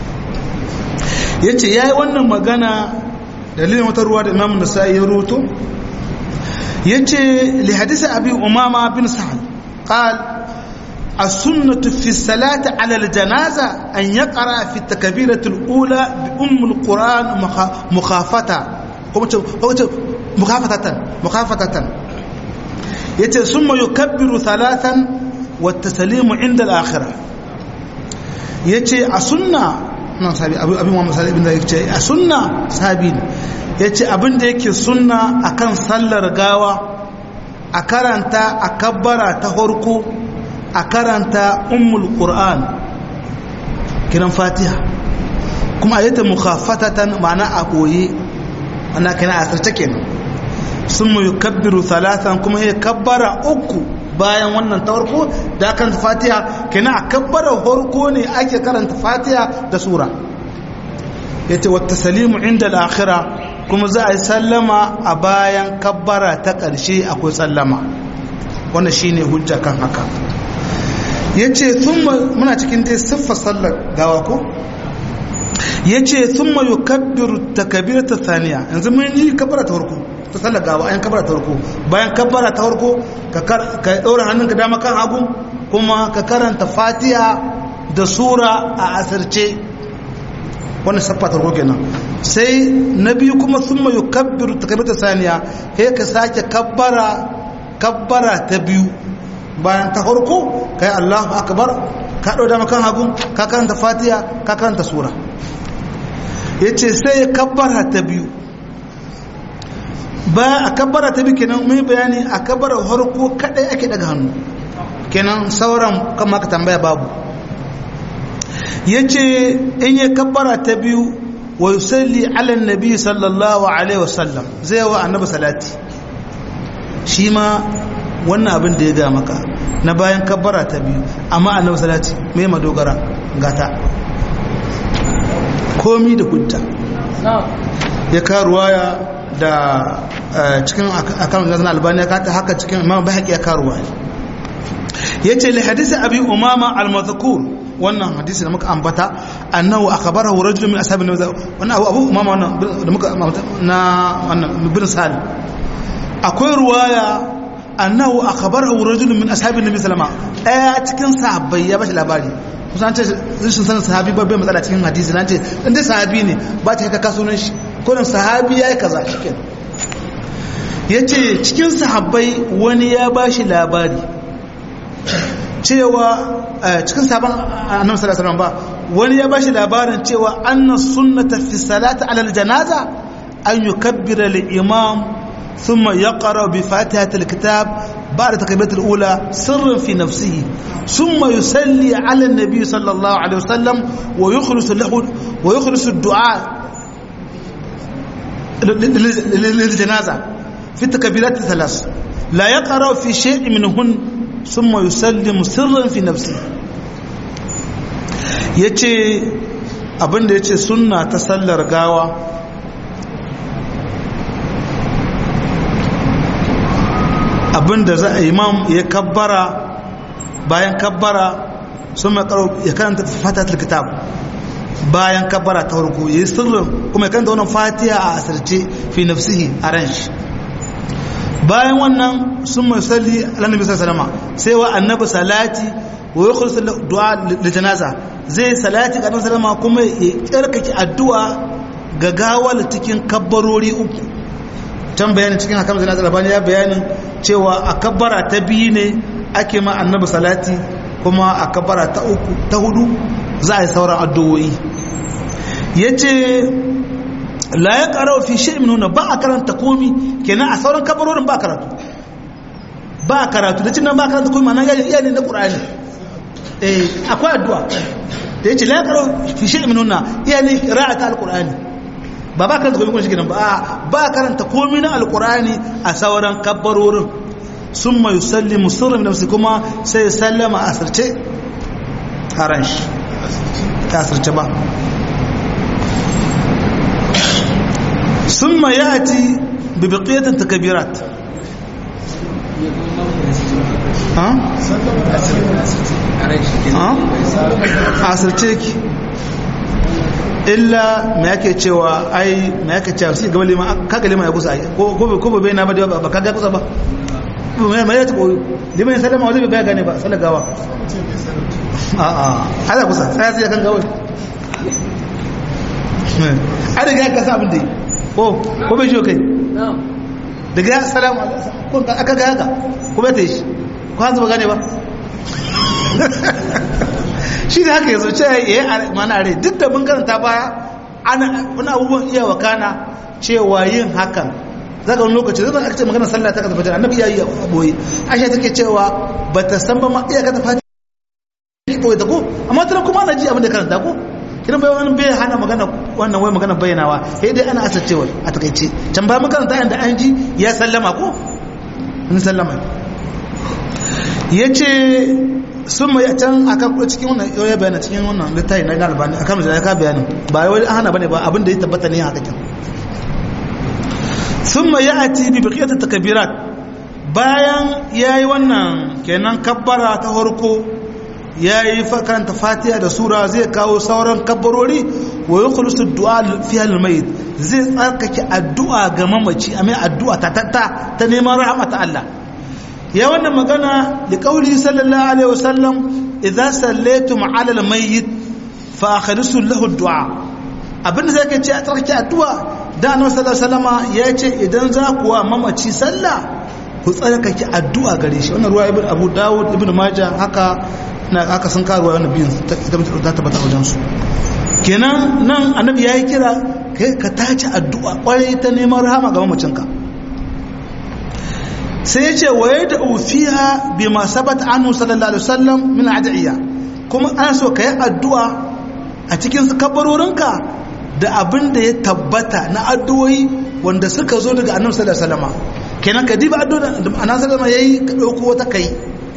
yace yayi wannan magana dalilin wata ruwa da Imam Nasa'i ya ruto yace li hadisi Abi Umama bin Sa'd qal as-sunnatu fi as-salati 'ala al-janaza an yaqra fi at-takbirati al-ula bi umm al-Qur'an mukhafata kuma mukhafatatan mukhafatatan yace summa yukabbiru thalathan wa at-taslimu 'inda al-akhirah yace a sunna nan sabi abu abin Muhammad sallallahu alaihi wasallam yace a sunna sabi yace abin da yake sunna akan sallar gawa a karanta a kabbara ta farko a karanta ummul qur'an kiran fatiha kuma ayata mukhafatatan ma'ana a koyi ana kana asirce kenan sun mu yukabbiru thalathan kuma ya kabbara uku bayan wannan ta farko da kan fatiha kana a kabbara farko ne ake karanta fatiha da sura yace wa taslimu inda al-akhirah kuma za a yi sallama a bayan kabbara ta ƙarshe akwai sallama wannan shine hujja kan haka yace thumma muna cikin dai siffar sallar gawa ko yace thumma yukabbiru takbirata thaniya yanzu mun yi kabbara ta farko ta sallar gawa ayan kabbara ta farko bayan kabbara ta farko ka ka daura hannunka dama kan hagu kuma ka karanta fatiha da sura a asirce wannan saffa ta farko kenan sai na biyu kuma thumma yukabbiru takbirata thaniya sai ka sake kabbara kabbara ta biyu bayan ta farko kai Allahu akbar ka daura dama kan hagu ka karanta fatiha ka karanta sura yace sai ya kabbara ta biyu ba a kabbara ta biyu kenan mai bayani a kabbara harko kadai ake daga hannu kenan sauran kan maka tambaya babu yace in ya kabbara ta biyu wa yusalli ala nabi sallallahu alaihi wasallam zai wa annabi salati shi ma wannan abin da ya ga maka na bayan kabbara ta biyu amma annabi salati mai madogara gata komi da hujja ya karuwaya da cikin akan gazan albani ya kata haka cikin imam bahaqi ya karuwaya yace li hadisi abi umama al-madhkur wannan hadisi da muka ambata annahu akhbarahu rajulun min ashabin nabi wannan abu abu umama wannan da muka na wannan bin salim akwai ruwaya annahu akhbarahu rajulun min ashabin nabi sallama daya cikin sahabbai ya bashi labari kusan ce rashin sanin sahabi ba bai matsala cikin hadisi nan ce inda sahabi ne ba ta ka sunan shi ko nan sahabi yayi kaza shikenan yace cikin sahabbai wani ya bashi labari cewa cikin sabon annabi sallallahu alaihi wasallam ba wani ya bashi labarin cewa anna sunnata fi salati ala aljanaza an yukabbira al-imam thumma yaqra bi fatihati al-kitab ba'da takbiratul ula sirran fi nafsihi thumma yusalli ala an-nabi sallallahu alaihi wasallam wa yukhlisu lahu wa yukhlisu ad-du'a lil-janaza fi takbirat thalath la yaqra fi shay'in minhun thumma yusallimu sirran fi nafsihi yace abinda yace sunna ta sallar gawa abinda za a imam ya kabbara bayan kabbara sun makaro ya karanta fatatul kitab bayan kabbara ta farko yayi sirrin kuma ya karanta wannan fatiha a asirce fi nafsihi a ran shi bayan wannan sun musalli annabi sallallahu alaihi wasallam sai wa annabi salati wa yukhlisu du'a li janaza zai salati ga annabi sallallahu kuma ya kirkake addu'a ga gawal cikin kabbarori uku can bayanin cikin hakan zai nazar bani ya bayanin cewa a kabbara ta biyu ne ake ma annabi salati kuma a kabbara ta uku ta hudu za a yi sauran addu'o'i yace la ya qara'u fi shay'in minhu ba a karanta komi kenan a sauran kabbarorin ba karatu ba karatu da cin nan ba karanta komi ma'ana iya ne na qur'ani eh akwai addu'a da yace la ya qara'u fi shay'in minhu iya ne qira'ata alqur'ani ba ba karanta komi kun shi kenan ba ba karanta komi na alqur'ani a sauran kabbarorin summa yusallimu sirran min nafsi kuma sai sallama asirce haran shi ta asirce ba summa yati bi baqiyatin takbirat ha ha asirce ki illa me yake cewa ai me yake cewa sai gaba liman kaga liman ya kusa ko ko ko bai na ba ba kaga kusa ba me me ya ko liman sallama wani bai gane ba sallagawa a a ala kusa sai sai kan gawa a daga ka sa abin da ko ko bai jo kai daga assalamu alaikum ko aka ga haka ko bai tayi ko hanzu ba gane ba shi da haka yazo ce yayi mana rai duk da mun karanta baya ana wani abubuwan iya wakana cewa yin hakan zaka wani lokaci zan aka ce magana sallah ta kaza fajar annabi yayi aboye aisha take cewa bata san ba ma iya kaza fajar boye ta ko amma tana kuma ana ji abin da karanta ko kiran bai wani bai hana magana wannan wai magana bayyanawa sai dai ana asarcewa a takeice can ba mun karanta yanda an ji ya sallama ko in sallama yace sun mai can akan cikin wannan yoya bayanin cikin wannan littafi na albani akan da ka bayanin ba wai an hana bane ba abin da ya tabbata ne haka kin thumma ya'ti bi baqiyati takbirat bayan yayi wannan kenan kabbara ta farko yayi karanta fatiha da sura zai kawo sauran kabbarori wa yukhlisu du'a fi al-mayyit zai tsarkake addu'a ga mamaci amma addu'a ta tatta ta neman rahmat Allah ya wannan magana da kauli sallallahu alaihi wasallam idza sallaytum ala al-mayyit fa akhlisu lahu ad-du'a abinda zai ce a tsarkake addu'a da annabi sallallahu alaihi wasallama ya ce idan za ku wa mamaci sallah ku tsarkake addu'a gare shi wannan ruwa ibn Abu Dawud ibn Majah haka na haka sun karuwa wannan biyin ta tabbata wajen su kenan nan annabi yayi kira kai ka tace addu'a kwarai ta neman rahama ga mamacinka sai ya ce wa yadda ufiha bi ma sabata anhu sallallahu alaihi wasallam min ad'iya kuma ana so kai addu'a a cikin kabarorinka da abin da ya tabbata na addu'o'i wanda suka zo daga annabi sallallahu alaihi wasallam kenan ka diba addu'a da annabi sallallahu alaihi wasallam yayi ka dauko wata kai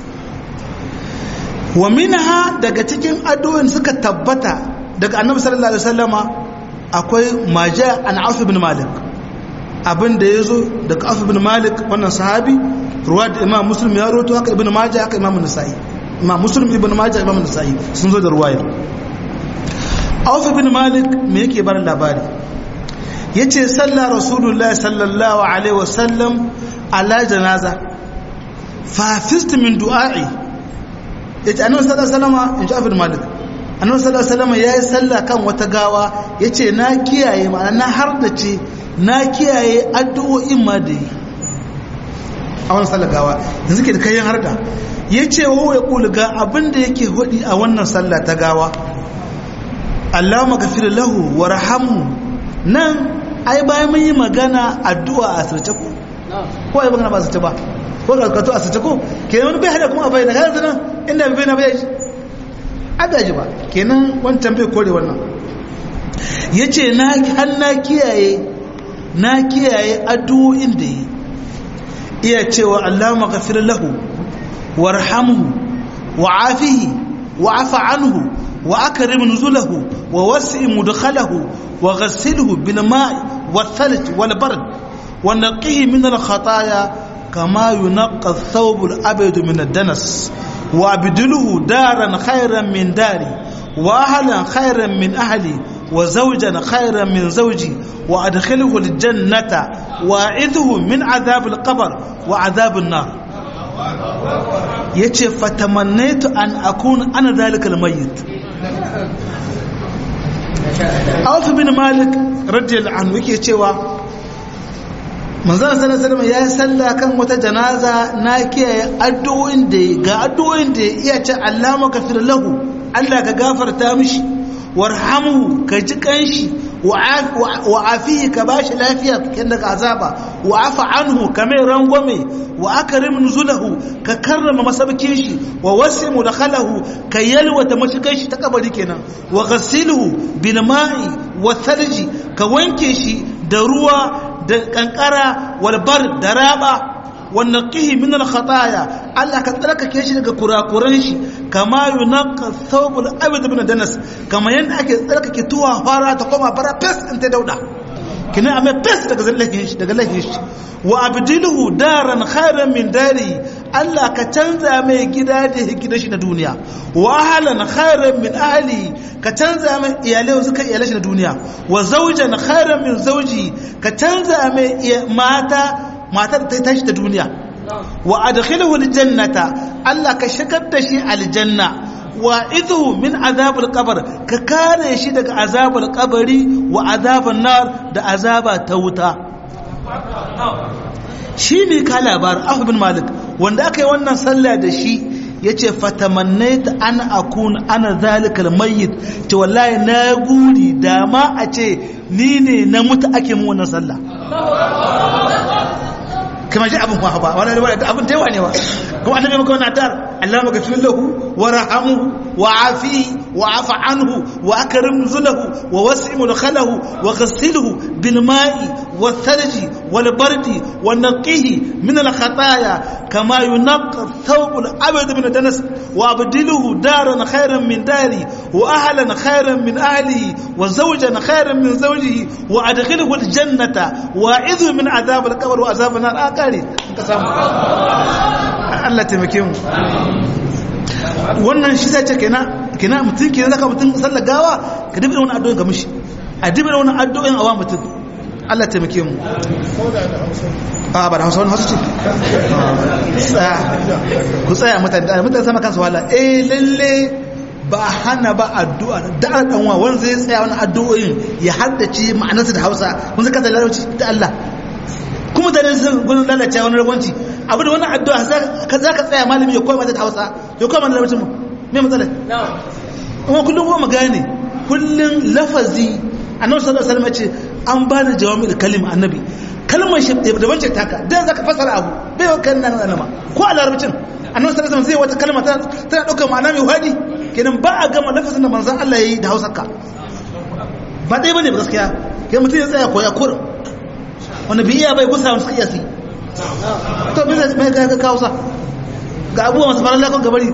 wa minha daga cikin addu'o'in suka tabbata daga annabi sallallahu alaihi wasallam akwai maja an Auf ibn Malik abin da ya zo daga Auf ibn Malik wannan sahabi ruwa da Imam Muslim ya roto haka Ibn Majah haka Imam Nasa'i Imam Muslim Ibn Majah Imam Nasa'i sun zo da ruwayar Auf bin Malik me yake bar labari yace salla rasulullahi sallallahu alaihi wasallam ala janaza fa fist min du'a'i yace annabi sallallahu alaihi wasallam in Auf bin Malik annabi sallallahu alaihi wasallam yayi salla kan wata gawa yace na kiyaye ma'ana na hardace na kiyaye addu'o'in ma da yi a wannan sallar gawa yanzu ke da kayan harda yace wa ya kula ga abinda yake hodi a wannan sallah ta gawa Allahumma ghafir lahu warhamhu nan ai bayan mun yi magana addu'a a sirce ko ko ai magana ba sirce ba ko karkato a sirce ko kenan wani bai hada kuma a bayyana kayan sanan inda bai na bai adaji ba kenan wancan bai kore wannan yace na har na kiyaye na kiyaye addu'o'in da yi iya cewa Allahumma ghafir lahu warhamhu wa'afihi wa'afa anhu وأكرم نزله ووسع مدخله وغسله بالماء والثلج والبرد ونقيه من الخطايا كما ينقى الثوب الأبيض من الدنس وأبدله دارا خيرا من داري وأهلا خيرا من أهلي وزوجا خيرا من زوجي وأدخله الجنة وأعذه من عذاب القبر وعذاب النار يتي فتمنيت أن أكون أنا ذلك الميت Auf bin Malik radiyallahu anhu yake cewa manzon sallallahu alaihi wasallam ya salla kan wata janaza na kiyaye addu'o'in da ga addu'o'in da iya ce Allahumma ghafir lahu Allah ka gafarta mishi warhamhu ka ji kanshi wa afihi ka bashi lafiya kin daga azaba wa afa anhu kamar rangwame wa akrim nuzulahu ka karrama masabakin shi wa wasi mudkhalahu ka yalwata mashikan shi ta kabari kenan wa ghasiluhu bil ma'i wa thalji ka wanke shi da ruwa da kankara wal bar da raba wannan qihi min al khataya Allah ka tsarkake shi daga kurakuran shi kama yunqa thawbul abd min danas kama yanda ake tsarkake tuwa fara ta koma fara fes in ta dauda kina amma fes daga zallahin shi daga lahin shi wa abdiluhu daran khairan min dari Allah ka canza mai gida da gidan shi na duniya wa ahlan khairan min ahli ka canza mai iyalai suka iyalai shi na duniya wa zawjan khairan min zawji ka canza mai mata matar ta tashi ta duniya wa adkhiluhu aljannata Allah ka shigar da shi aljanna wa idhu min azabul qabr ka kare shi daga azabul qabri wa azabun nar da azaba ta wuta shi ne ka labar Auf bin Malik wanda aka yi wannan sallah da shi yace fatamannaita an akun ana zalikal mayyit to wallahi na guri dama a ce ni ne na mutu ake mu wannan sallah كما جاء أبو محبا ولا رواية أبو تيواني كما أنه يمكن أن أدار اللهم اغفر له ورحمه وعافيه وعفى عنه وأكرم نزله ووسع مدخله وغسله بالماء والثلج والبرد ونقيه من الخطايا كما ينقى الثوب الأبيض من الدنس وأبدله دارا خيرا من داري وأهلا خيرا من أهله وزوجا خيرا من زوجه وأدخله الجنة وأعذه من عذاب القبر وعذاب النار kare ka samu Allah taimake mu wannan shi sai ce kenan kenan mutun kenan zaka mutun sallar gawa ka dubi wannan addu'o'in ga mishi a dubi wannan addu'o'in awa mutun Allah taimake mu a ba da Hausa wannan Hausa ce ku tsaya mutane mutane sama kansu wala eh lalle ba hana ba addu'a da dan wa wanda zai tsaya wannan addu'o'in ya haddace ma'anarsa da Hausa kun zaka da larabci da Allah kuma da sun gudun lalace wani ragwanci abu da wannan addu'a za ka tsaya malami ya koya mata da Hausa ya koya mana larabcin mu me matsala kuma kullum kuma magana kullum lafazi annabi sallallahu alaihi wasallam ce an ba da jawami da kalima annabi kalmar shi da wance taka dan zaka fasara abu bai wa kan nan nan ko a larabcin annabi sallallahu alaihi wasallam zai wata kalma tana dauka ma'ana mai wadi kenan ba a gama lafazin da manzon Allah yayi da Hausarka ba dai bane gaskiya kai mutum ya tsaya koya kurin wanda biya bai gusa wani iya si to bisa mai ga ka kausa ga abubuwa masu faran lakon gabari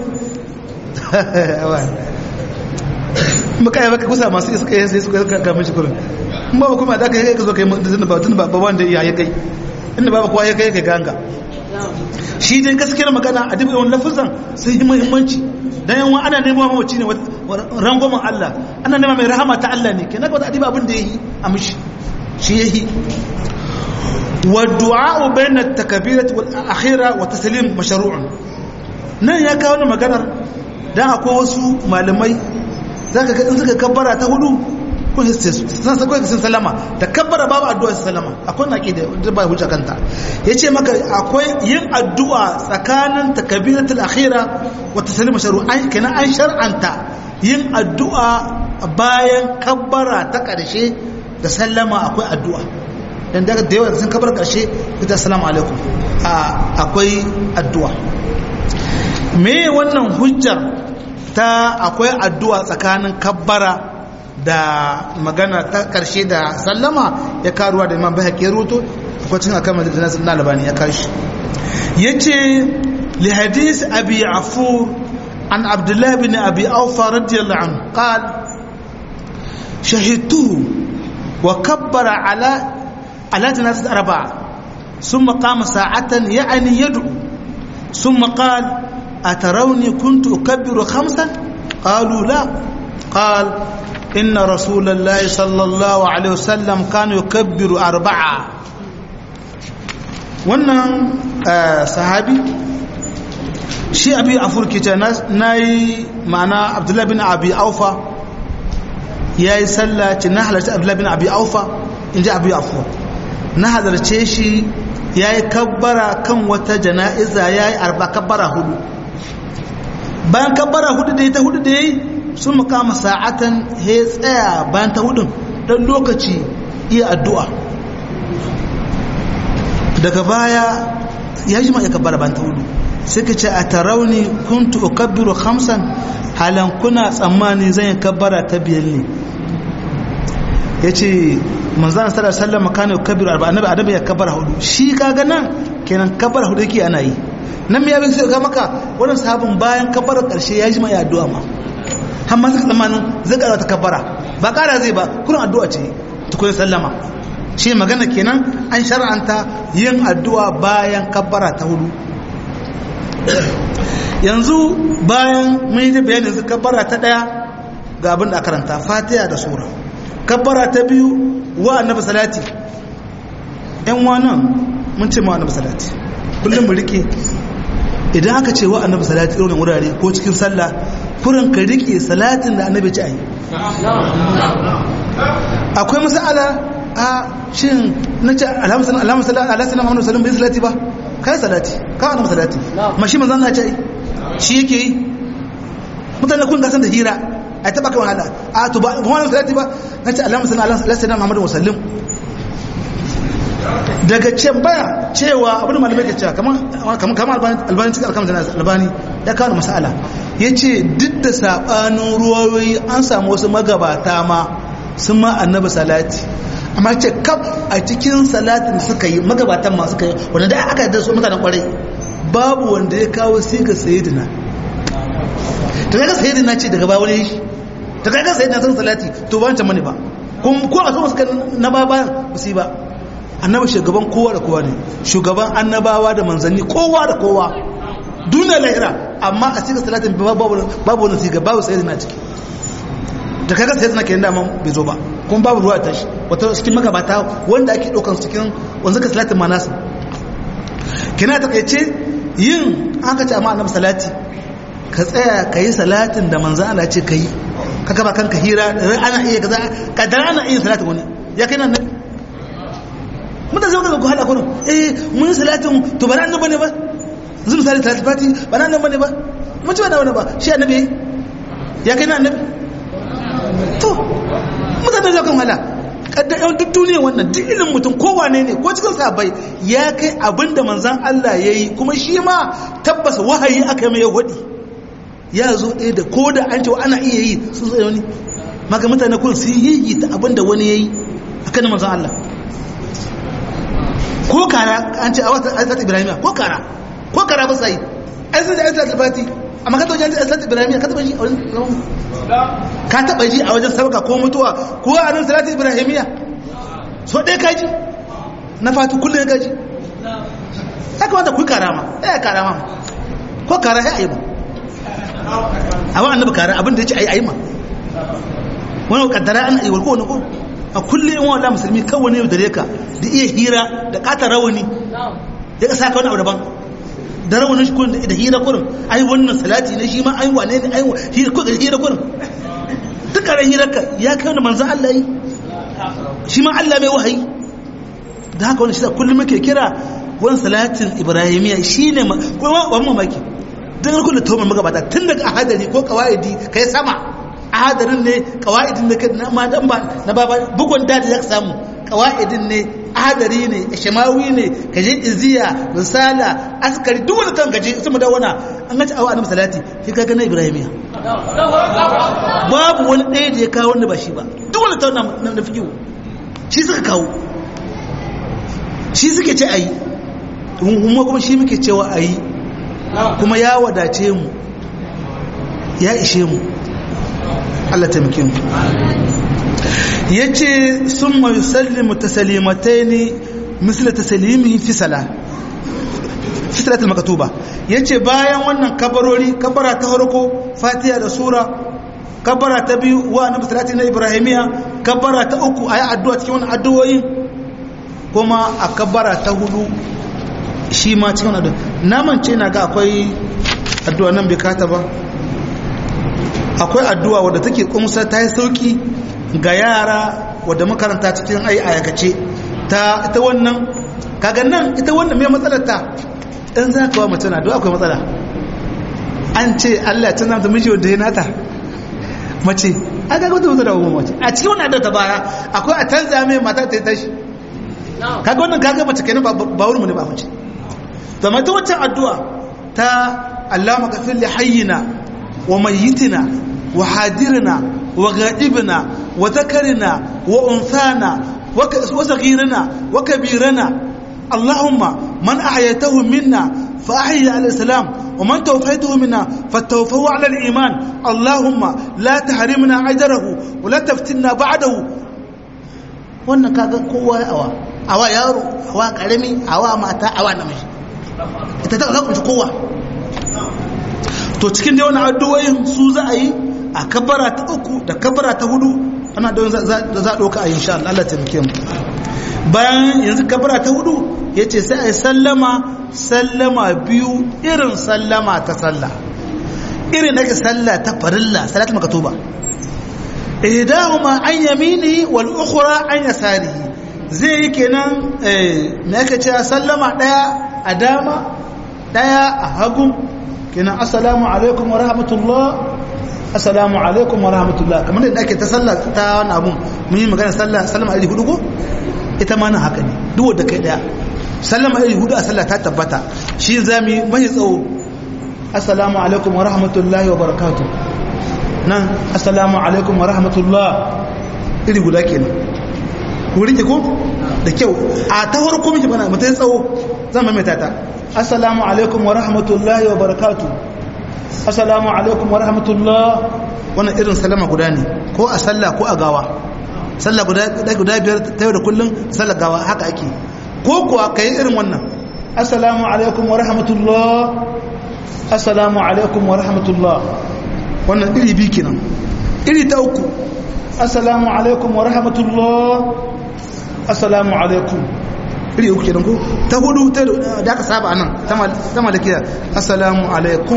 muka yi baka gusa masu suka yi sai suka ga mishi kurin ba ba kuma da ka yi ka zo kai mutum ba tun ba wanda iya ya kai inda ba kowa ya kai kai ganga shi dai gaskiyar magana a duk yawan lafuzan sun yi muhimmanci dan yawan ana neman mamaci ne rangwamen Allah ana neman mai rahama ta Allah ne kenan ba adiba abin da yayi a mishi shi yayi wa du'a bayna at-takbirah wal akhirah wa taslim mashru'un nan ya kawo ni maganar dan akwai wasu malamai zaka ga in suka kabbara ta hudu ko san sai ko sun salama da kabbara babu addu'a salama akwai naki da ba hujja kanta yace maka akwai yin addu'a tsakanin takbiratul akhira wa taslim mashru'an kenan an shar'anta yin addu'a bayan kabbara ta karshe da sallama akwai addu'a dan daga da yawa sun kabbara karshe ita assalamu alaikum akwai addu'a me wannan hujjar ta akwai addu'a tsakanin kabbara da magana ta karshe da sallama ya karuwa da imam bahaki ya ruto kwacin akan majalisar na albani ya kashi ya ce li hadis abi afur an abdullahi bin abi aufa radiyallahu anhu qal shahidtuhu wa kabbara ala ala janazat arba'a thumma qama sa'atan ya'ni yad'u thumma qala atarawni kuntu ukabbiru khamsan qalu la qal إن رسول الله صلى الله عليه وسلم كان يكبر أربعة wannan sahabi shi abi afurki ta nayi ma'ana abdullahi bin abi aufa yayi sallaci na halarci abdullahi bin abi aufa inji abi afur na halarce shi yayi kabbara kan wata jana'iza yayi arba kabbara hudu bayan kabbara hudu da ita hudu da yayi sun makama sa'atan he tsaya bayan ta hudun dan lokaci iya addu'a daga baya ya ji ma ya kabbara bayan ta hudu suka ce a tarauni kuntu ukabbiru khamsan halan kuna tsammani zan yi kabbara ta biyar ne yace manzon sallallahu alaihi wasallam kana ukabbiru arba annabi adabi ya kabbara hudu shi kaga nan kenan kabbara hudu yake ana yi nan me ya bin sai ga maka wannan sahabin bayan kabbara karshe ya ji ma ya addu'a ma amma suka tsammanin zai ƙara ta kabbara ba ƙara zai ba kurin addu'a ce tukun sallama shi magana kenan an shar'anta yin addu'a bayan kabbara ta hudu yanzu bayan mun yi bayanin su kabbara ta ɗaya ga abin da karanta fatiha da sura kabbara ta biyu wa annabi salati yan wannan mun ce ma annabi salati kullum mu rike idan aka ce wa annabi salati irin wurare ko cikin sallah kurin ka rike salatin da annabi ci ayi akwai masala a shin nace alhamdulillah Allahumma salli ala sayyidina Muhammad sallallahu alaihi wasallam salati ba kai salati ka annabi salati mashi manzon Allah ce shi yake yi mutane kun ga san da hira ai taba kai wahala a to ba Muhammad salati ba nace Allahumma salli ala sayyidina Muhammad sallallahu daga can baya cewa abin malamai ke cewa kamar kamar albani cikin alkamar albani ya kawo masala ya ce duk da saɓanin ruwayoyi an samu wasu magabata ma sun ma annaba salati amma ce kaf a cikin salatin suka yi magabatan ma suka yi wanda da aka da su mutanen kwarai babu wanda ya kawo siga sayidina ta kaga sayidina ce daga ba wani shi ta kaga sayidina sun salati to ba wancan mani ba ko a so suka na ba ba su yi ba annabi shugaban kowa da kowa ne shugaban annabawa da manzanni kowa da kowa duniya lahira amma a cikin salatin babu wani siga babu sayyidina ciki da kaga sayyidina kenan da man bai zo ba kuma babu ruwa ta shi wata cikin magabata wanda ake ɗaukar cikin wanzu ka salatin manasa kina ta kaice yin aka ce amma annabi salati ka tsaya ka yi salatin da manzan Allah ce ka yi ka gaba kanka hira ana iya kaza kadar ana iya salatin wani ya kai nan mutane zai ga ku hada kurin eh mun salatin to ba nan bane ba zan misali talatin fati ba nan bane ba mun ci ba nan ba shi annabi ya kai nan annabi to mutane zai kan hala kadda yau duk duniya wannan duk ilimin mutum kowane ne ko cikin sahabbai ya kai abinda manzon Allah yayi kuma shi ma tabbas wahayi aka mai wadi ya zo ɗaya da ko da an ce ana iya yi sun zo wani maka mutane kun su yi ta abinda wani yayi akan manzon Allah ko kara an ce a wata aisat ibrahimiya ko kara ko kara ba sai aisat aisat al-fati amma ka taɓa aisat ibrahimiya ka taɓa ji a wajen ka taɓa ji a wajen sabaka ko mutuwa ko a nan salati ibrahimiya so ɗaya ka ji na fatu kullum ka ji ya kamata ku karama ya karama ko kara ya ayi ba amma annabi kara abin da yace ayi ayi ma wannan kaddara an ayi ko ne ko a kullum in wallahi musulmi kawai ne da reka da iya hira da kata rawani ya ka saka wani abu daban da rawanin shi kurin da hira kurin ai wannan salati ne shi ma ai wane ne ai hira kurin hira kurin duk ran hirarka ya kai wani manzon Allah yi shi ma Allah mai wahayi da haka wani shi kullum muke kira wani salatin ibrahimiyya shine kuma wani mamaki dan kullu tawban magabata tun daga ahadari ko kawaidi kai sama ahadarin ne kawaidin da na ma dan ba na baba bugun da ya samu kawaidin ne ahadari ne ishmawi ne kaje iziya risala askari duk wani kan gaje su mu da wana an ga awa annabi salati shi kaga na ibrahimiyya babu wani ɗaya da ya kawo wanda ba shi ba duk wani tawna na fikihu shi suka kawo shi suke ce ayi kuma kuma shi muke cewa ayi kuma ya wadace mu ya ishe mu Allah taimake mu yace summa yusallimu taslimataini misla taslimihi fi salah fi salatul maktuba yace bayan wannan kabarori kabara ta farko fatiha da sura kabara ta biyu wa annabi salati na ibrahimiya kabara ta uku ayi addu'a cikin wannan addu'o'i kuma a kabara ta hudu shi ma cikin addu'a naman ce na ga akwai addu'a nan bai kata ba akwai addu'a wadda take kumsa ta yi sauki ga yara wadda makaranta cikin ai ayakace ta ita wannan kaga nan ita wannan mai matsalar ta dan za ka wa mace na addu'a akwai matsala an ce Allah ya tana da miji wanda ya nata mace a ga wata wata da umma mace a cikin wannan addu'a ta baya akwai a tanza mai mata ta tashi kaga wannan kaga mace kenan ba wurin mu ne ba mace to mai ta wacce addu'a ta Allahumma ghfir li hayyina wa mayyitina wa hadirina wa ghaibina wa dhakarina wa unthana wa saghirina wa kabirina Allahumma man ahyaytahu minna fa ahyi ala al-islam wa man tawafaytahu minna fatawaffahu ala al-iman Allahumma la tahrimna ajrahu wa la taftinna ba'dahu wannan kaga kowa awa awa yaro awa karami awa mata awa namiji ita ta kunshi kowa to cikin dai wannan addu'o'in su za a yi a kabbara ta uku da kabbara ta hudu ana da za a doka a insha Allah Allah ta muke mu bayan yanzu kabbara ta hudu yace sai a yi sallama sallama biyu irin sallama ta sallah irin nake sallah ta farilla salatul maktuba ihdahuma an yaminihi wal ukhra an yasarihi zai yi kenan eh me yake cewa sallama daya a dama daya a hagu kenan assalamu alaikum wa rahmatullah assalamu alaikum wa rahmatullah kamar da ake ta sallah ta wannan abun mun yi magana sallah sallama ali hudu ko ita ma nan haka ne duk wanda kai daya sallama ali hudu a sallah ta tabbata shi zami mai tsawo assalamu alaikum wa rahmatullahi wa barakatuh nan assalamu alaikum wa rahmatullah iri guda kenan wurin ke ko da kyau a ta farko miki bana mutai tsawo zan maimaita ta assalamu alaikum wa rahmatullahi wa barakatuh assalamu alaikum wa rahmatullah wannan irin sallama guda ne ko a sallah ko a gawa sallah guda guda biyar ta yau da kullun sallar gawa haka ake ko kuwa kai irin wannan assalamu alaikum wa rahmatullah assalamu alaikum wa rahmatullah wannan iri bi kenan iri ta uku assalamu alaikum wa rahmatullah assalamu alaikum iri uku kenan ko ta hudu ta da aka saba anan ta malakiya assalamu alaikum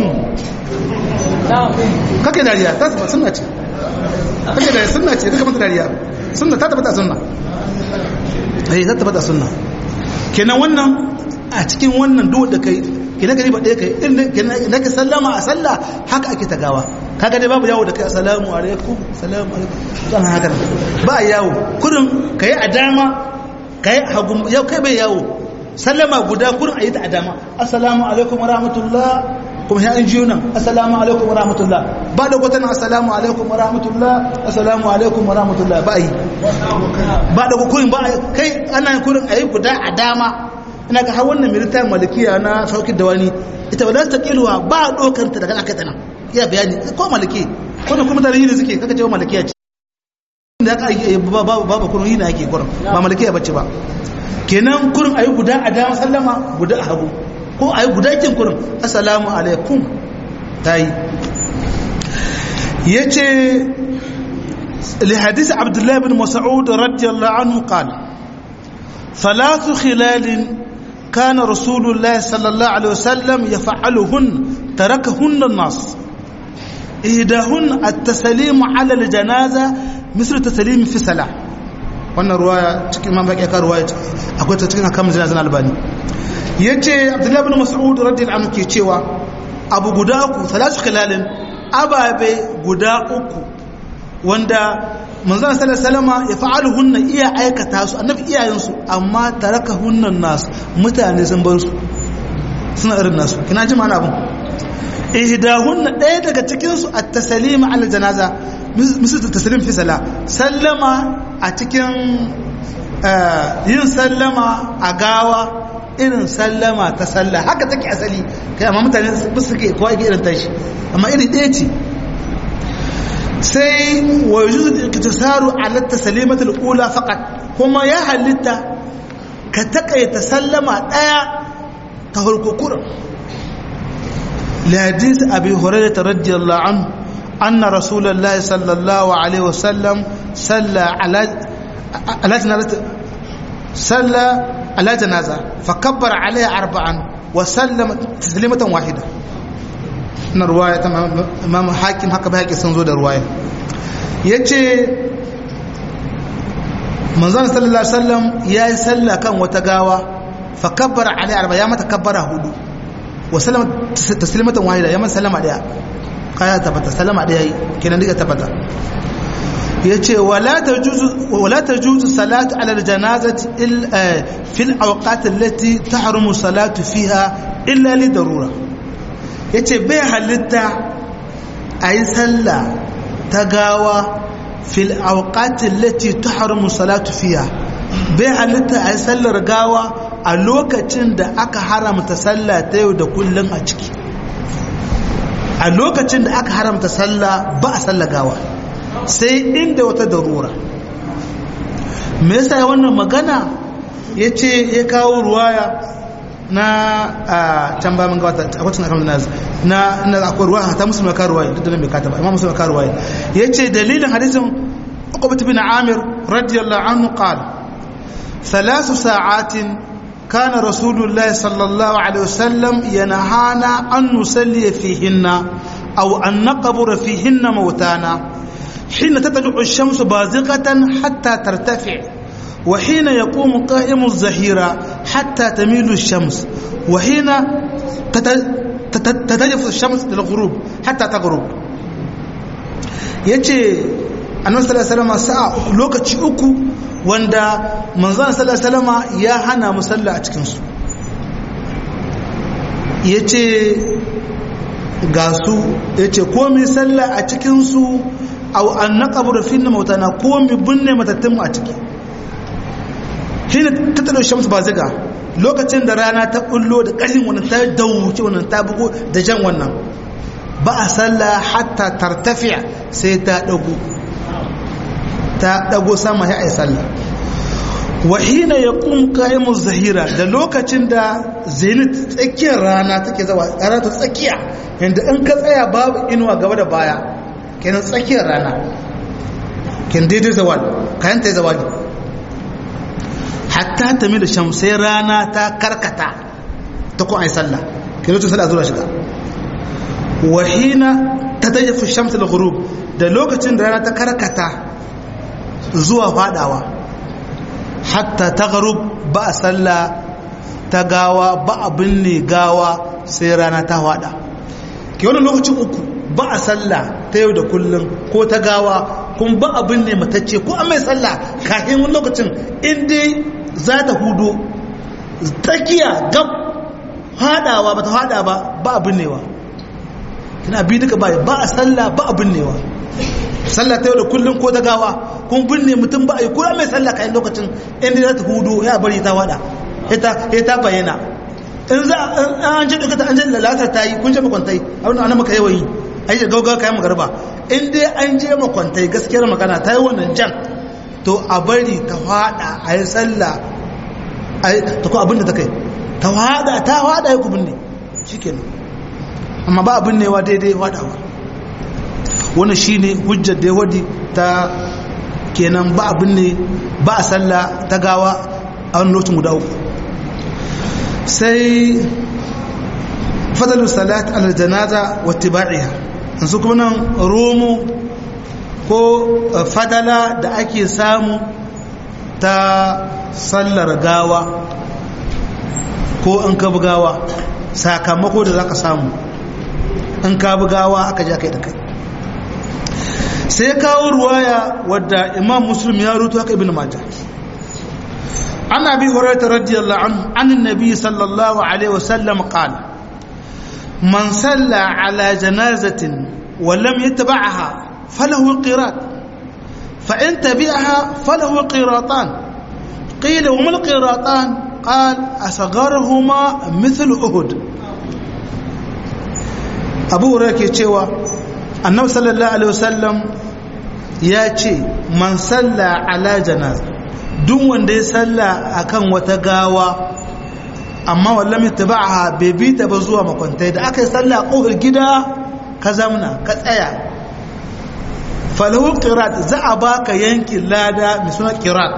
kake dariya ta tabbata sunna ce kake dariya sunna ce duka mata dariya sunna ta tabbata sunna eh ta tabbata sunna kenan wannan a cikin wannan duk da kai kenan gari ba ɗaya kai irin da ka sallama a sallah haka ake tagawa kaga dai babu yawo da kai assalamu alaikum assalamu alaikum dan haka ba yawo kurin kai a dama kai hagu yau kai bai yawo sallama guda kurin ayi ta a dama assalamu alaikum wa rahmatullah kuma sai an jiyo nan assalamu alaikum wa rahmatullah ba da gwatan assalamu alaikum wa rahmatullah assalamu alaikum wa rahmatullah ba yi ba da kurin ba kai ana kurin ayi guda a dama ina ga har wannan militar malikiya na saukin dawani ita ba za ta kilwa ba dokar ta daga aka tana iya bayani ko maliki ko kuma da yi suke kaga cewa malikiya ce da aka yi babu kurun yi na yake kurun ba malikiya bace ba kenan kurun ayi guda a dama sallama guda a hagu ko ayi gudakin kurin assalamu alaikum tayi yace li hadith Abdullah ibn Mas'ud radiyallahu anhu qala thalathu khilalin kana Rasulullah sallallahu alaihi wasallam yaf'aluhun tarakahun an-nas ihdahun at-taslim ala al-janaza mislu taslim fi salah wannan ruwaya cikin imam baki ka ruwaya akwai ta cikin hakamin janazan albani yace Abdullah ibn Mas'ud radiyallahu anhu ke cewa abu guda uku salatu khilalin ababe guda uku wanda manzon sallallahu alaihi wasallam ya fa'aluhunna iya aikata su annabi iyayen su amma tarakahunna nas mutane sun bar su suna irin nasu kina ji mana abun ihdahunna daya daga cikin su at-taslim ala janaza misal taslim fi sala sallama a cikin yin sallama a gawa irin sallama ta sallah haka take asali kai amma mutane ba su ke kowa irin tashi amma iri ɗaya ce sai wa yujuzu iktisaru ala taslimati al-ula faqat kuma ya halitta ka takaita sallama daya ta farko kurin li hadith abi hurairah radiyallahu anhu anna rasulullahi sallallahu alaihi wasallam salla ala ala janaza salla ala janaza fakabbara alaiha arba'an wa sallama taslimatan wahida na ruwaya ta imam hakim haka ba sun zo da ruwaya yace manzon sallallahu alaihi wasallam yayi salla kan wata gawa fa kabbara alai arba ya mata kabbara hudu wa sallama taslimatan wahida ya mata sallama daya kaya tabbata sallama daya kenan diga tabbata yace wala tajuzu wala tajuzu salatu ala aljanazati fi alawqat allati tahrumu salatu fiha illa li darura yace bai halitta ayi sallah ta gawa fil awqatin lati tahrumu salatu fiha bai halitta ayi sallar gawa a lokacin da aka haramta sallah ta yau da kullun a ciki a lokacin da aka haramta sallah ba a sallar gawa sai inda wata darura me yasa wannan magana yace ya kawo ruwaya na can ba mun gawata akwai tun akan nazi na na akwai ruwa ta musulma ka ruwaya duk da bai kata ba amma musulma ka ruwaya yace dalilin hadisin Uqbah bin Amir radiyallahu anhu qala thalath sa'atin kana rasulullah sallallahu alaihi wasallam yanahana an nusalli fihinna aw an naqbura fihinna mautana hina tatlu ash-shamsu bazighatan hatta tartafi' وحين يقوم قائم الظهيرة حتى تميل الشمس وحين تتجف الشمس للغروب حتى تغرب yace annabi sallallahu alaihi wasallam sa'a lokaci uku wanda manzon sallallahu alaihi wasallam ya hana musalla a cikin su yace ga su yace ko mi salla a cikin su aw an naqabru fi mautana ko mi binne matattun a ciki shine tattalo shamsu ba ziga lokacin da rana ta kullo da ƙarfin wannan ta dauce wannan ta bugo da jan wannan ba a sallah hatta tartafi'a sai ta dago ta dago sama sai ai sallah wa hina yaqum qa'imu zahira da lokacin da zenit tsakiyar rana take zawa rana ta tsakiya yanda in ka tsaya babu inuwa gaba da baya kenan tsakiyar rana kin daidai zawal kayan ta zawali hatta ta mi da shamsai rana ta karkata ta ko ai sallah ke lokacin sallah zuwa shiga wahina ta tajafu shamsul ghurub da lokacin da rana ta karkata zuwa fadawa hatta ta gharub ba sallah ta gawa ba abin ne gawa sai rana ta fada ke wannan lokacin uku ba a sallah ta yau da kullum ko ta gawa kun ba abin ne matacce ko an mai sallah kafin wani lokacin in dai za ta hudo tsakiya gab hadawa ba ta hada ba ba abin newa kina bi duka ba ba a sallah ba abin newa sallah ta yau da kullum ko ta gawa kun binne mutum ba a yi kura mai sallah kayan lokacin inda za ta hudo ya bari ta wada ya ta bayyana in za an ce duka ta an ce lalatar ta yi kun ce makwantai abin da ana maka yawan yi a yi da gaugawa kayan magarba in dai an je makwantai gaskiyar magana ta yi wannan jan to a bari ta fada a yi sallah ta ko abinda ta kai ta wada ta wada ya ku binne shikenan amma ba abin ne wa daidai wadawa wannan shine hujjar da wadi ta kenan ba abin ne ba a sallah ta gawa a wani lokacin guda uku sai fadalu salat ala janaza wa tibaiha yanzu kuma nan romo ko fadala da ake samu ta sallar gawa ko an ka bugawa sakamako da zaka samu an ka bugawa aka je kai da kai sai kawo ruwaya wadda imam muslim ya rutu haka ibn majah an abi hurairah radiyallahu anhu an annabi sallallahu alaihi wasallam qala man salla ala janazatin wa lam yatba'ha falahu qirat fa in tabi'aha falahu qiratan qila wa mal qiratan qala asgharuhuma mithl uhud abu hurairah ke cewa annabi sallallahu alaihi wasallam ya ce man salla ala janaza duk wanda ya salla akan wata gawa amma wallan mutabaha bai bi ta ba zuwa makwantai da aka yi salla a kofar gida ka zamna ka tsaya falahu qirat za a baka yankin lada mai suna qirat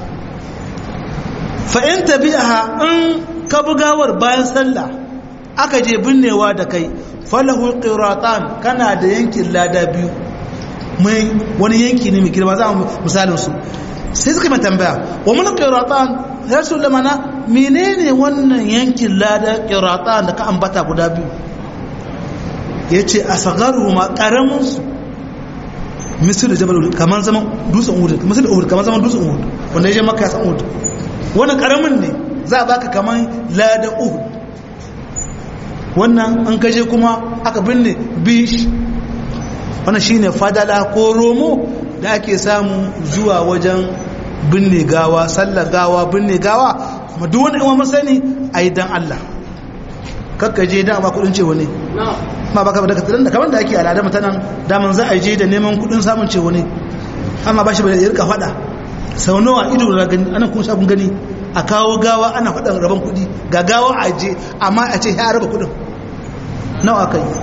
fa in tabi'aha in ka bugawar bayan salla aka je binnewa da kai falahu qiratan kana da yankin lada biyu mai wani yanki ne mai girma za mu misalin su sai suka mai tambaya wa mun qiratan rasul lamana menene wannan yankin lada qiratan da ka ambata guda biyu yace asgharuhuma qaramun su misal jabal kaman zaman dutsen uhud misal uhud kaman zaman dutsen uhud wanda yaje makka san uhud wannan qaramin ne za a baka kaman lada uhud wannan an kaje kuma aka binne bish wannan shine fadala ko romo da ake samu zuwa wajen binne gawa sallar gawa binne gawa kuma duk wani imam sani ai dan Allah kakkaje da ba kudin cewa ne ma baka daga tsadan da kaman da ake al'ada mutanen da man za a je da neman kudin samun cewa ne amma ba shi ba ya rika fada sau nawa ido da gani anan kun sha kun gani a kawo gawa ana fadan rabon kudi ga gawa a je amma a ce ya raba kudin nawa aka yi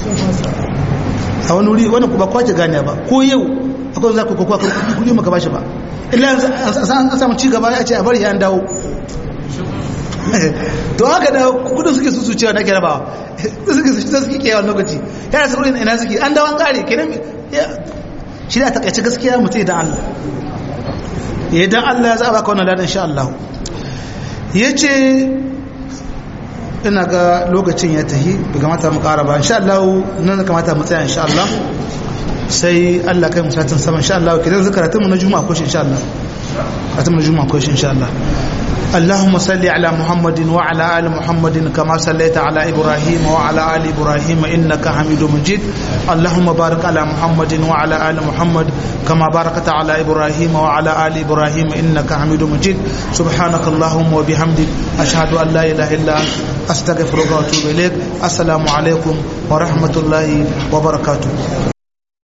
a wani wuri wani ba kwace gane ba ko yau akwai za ku kwakwa kudi maka ba shi ba illa an samu ci gaba ya ce a bari ya dawo to haka da kudin suke su cewa na kira ba suke su suke kewa lokaci yana su rurin ina suke an dawo an kare kenan shi da takaice gaskiya mutum idan Allah idan Allah ya zaba ka wannan ladan insha Allah yace ina ga lokacin ya tahi bai kamata mu ƙara ba insha Allah nan kamata mu tsaya insha Allah sai Allah kai mu satin sama insha Allah kidan zakaratun mu na juma'a ko insha Allah karatun mu na juma'a ko insha Allah اللهم صل على محمد وعلى آل محمد كما صليت على إبراهيم وعلى آل إبراهيم إنك حميد مجيد اللهم بارك على محمد وعلى آل محمد كما باركت على إبراهيم وعلى آل إبراهيم إنك حميد مجيد سبحانك اللهم وبحمدك أشهد أن لا إله إلا أنت أستغفرك وأتوب إليك السلام عليكم ورحمة الله وبركاته.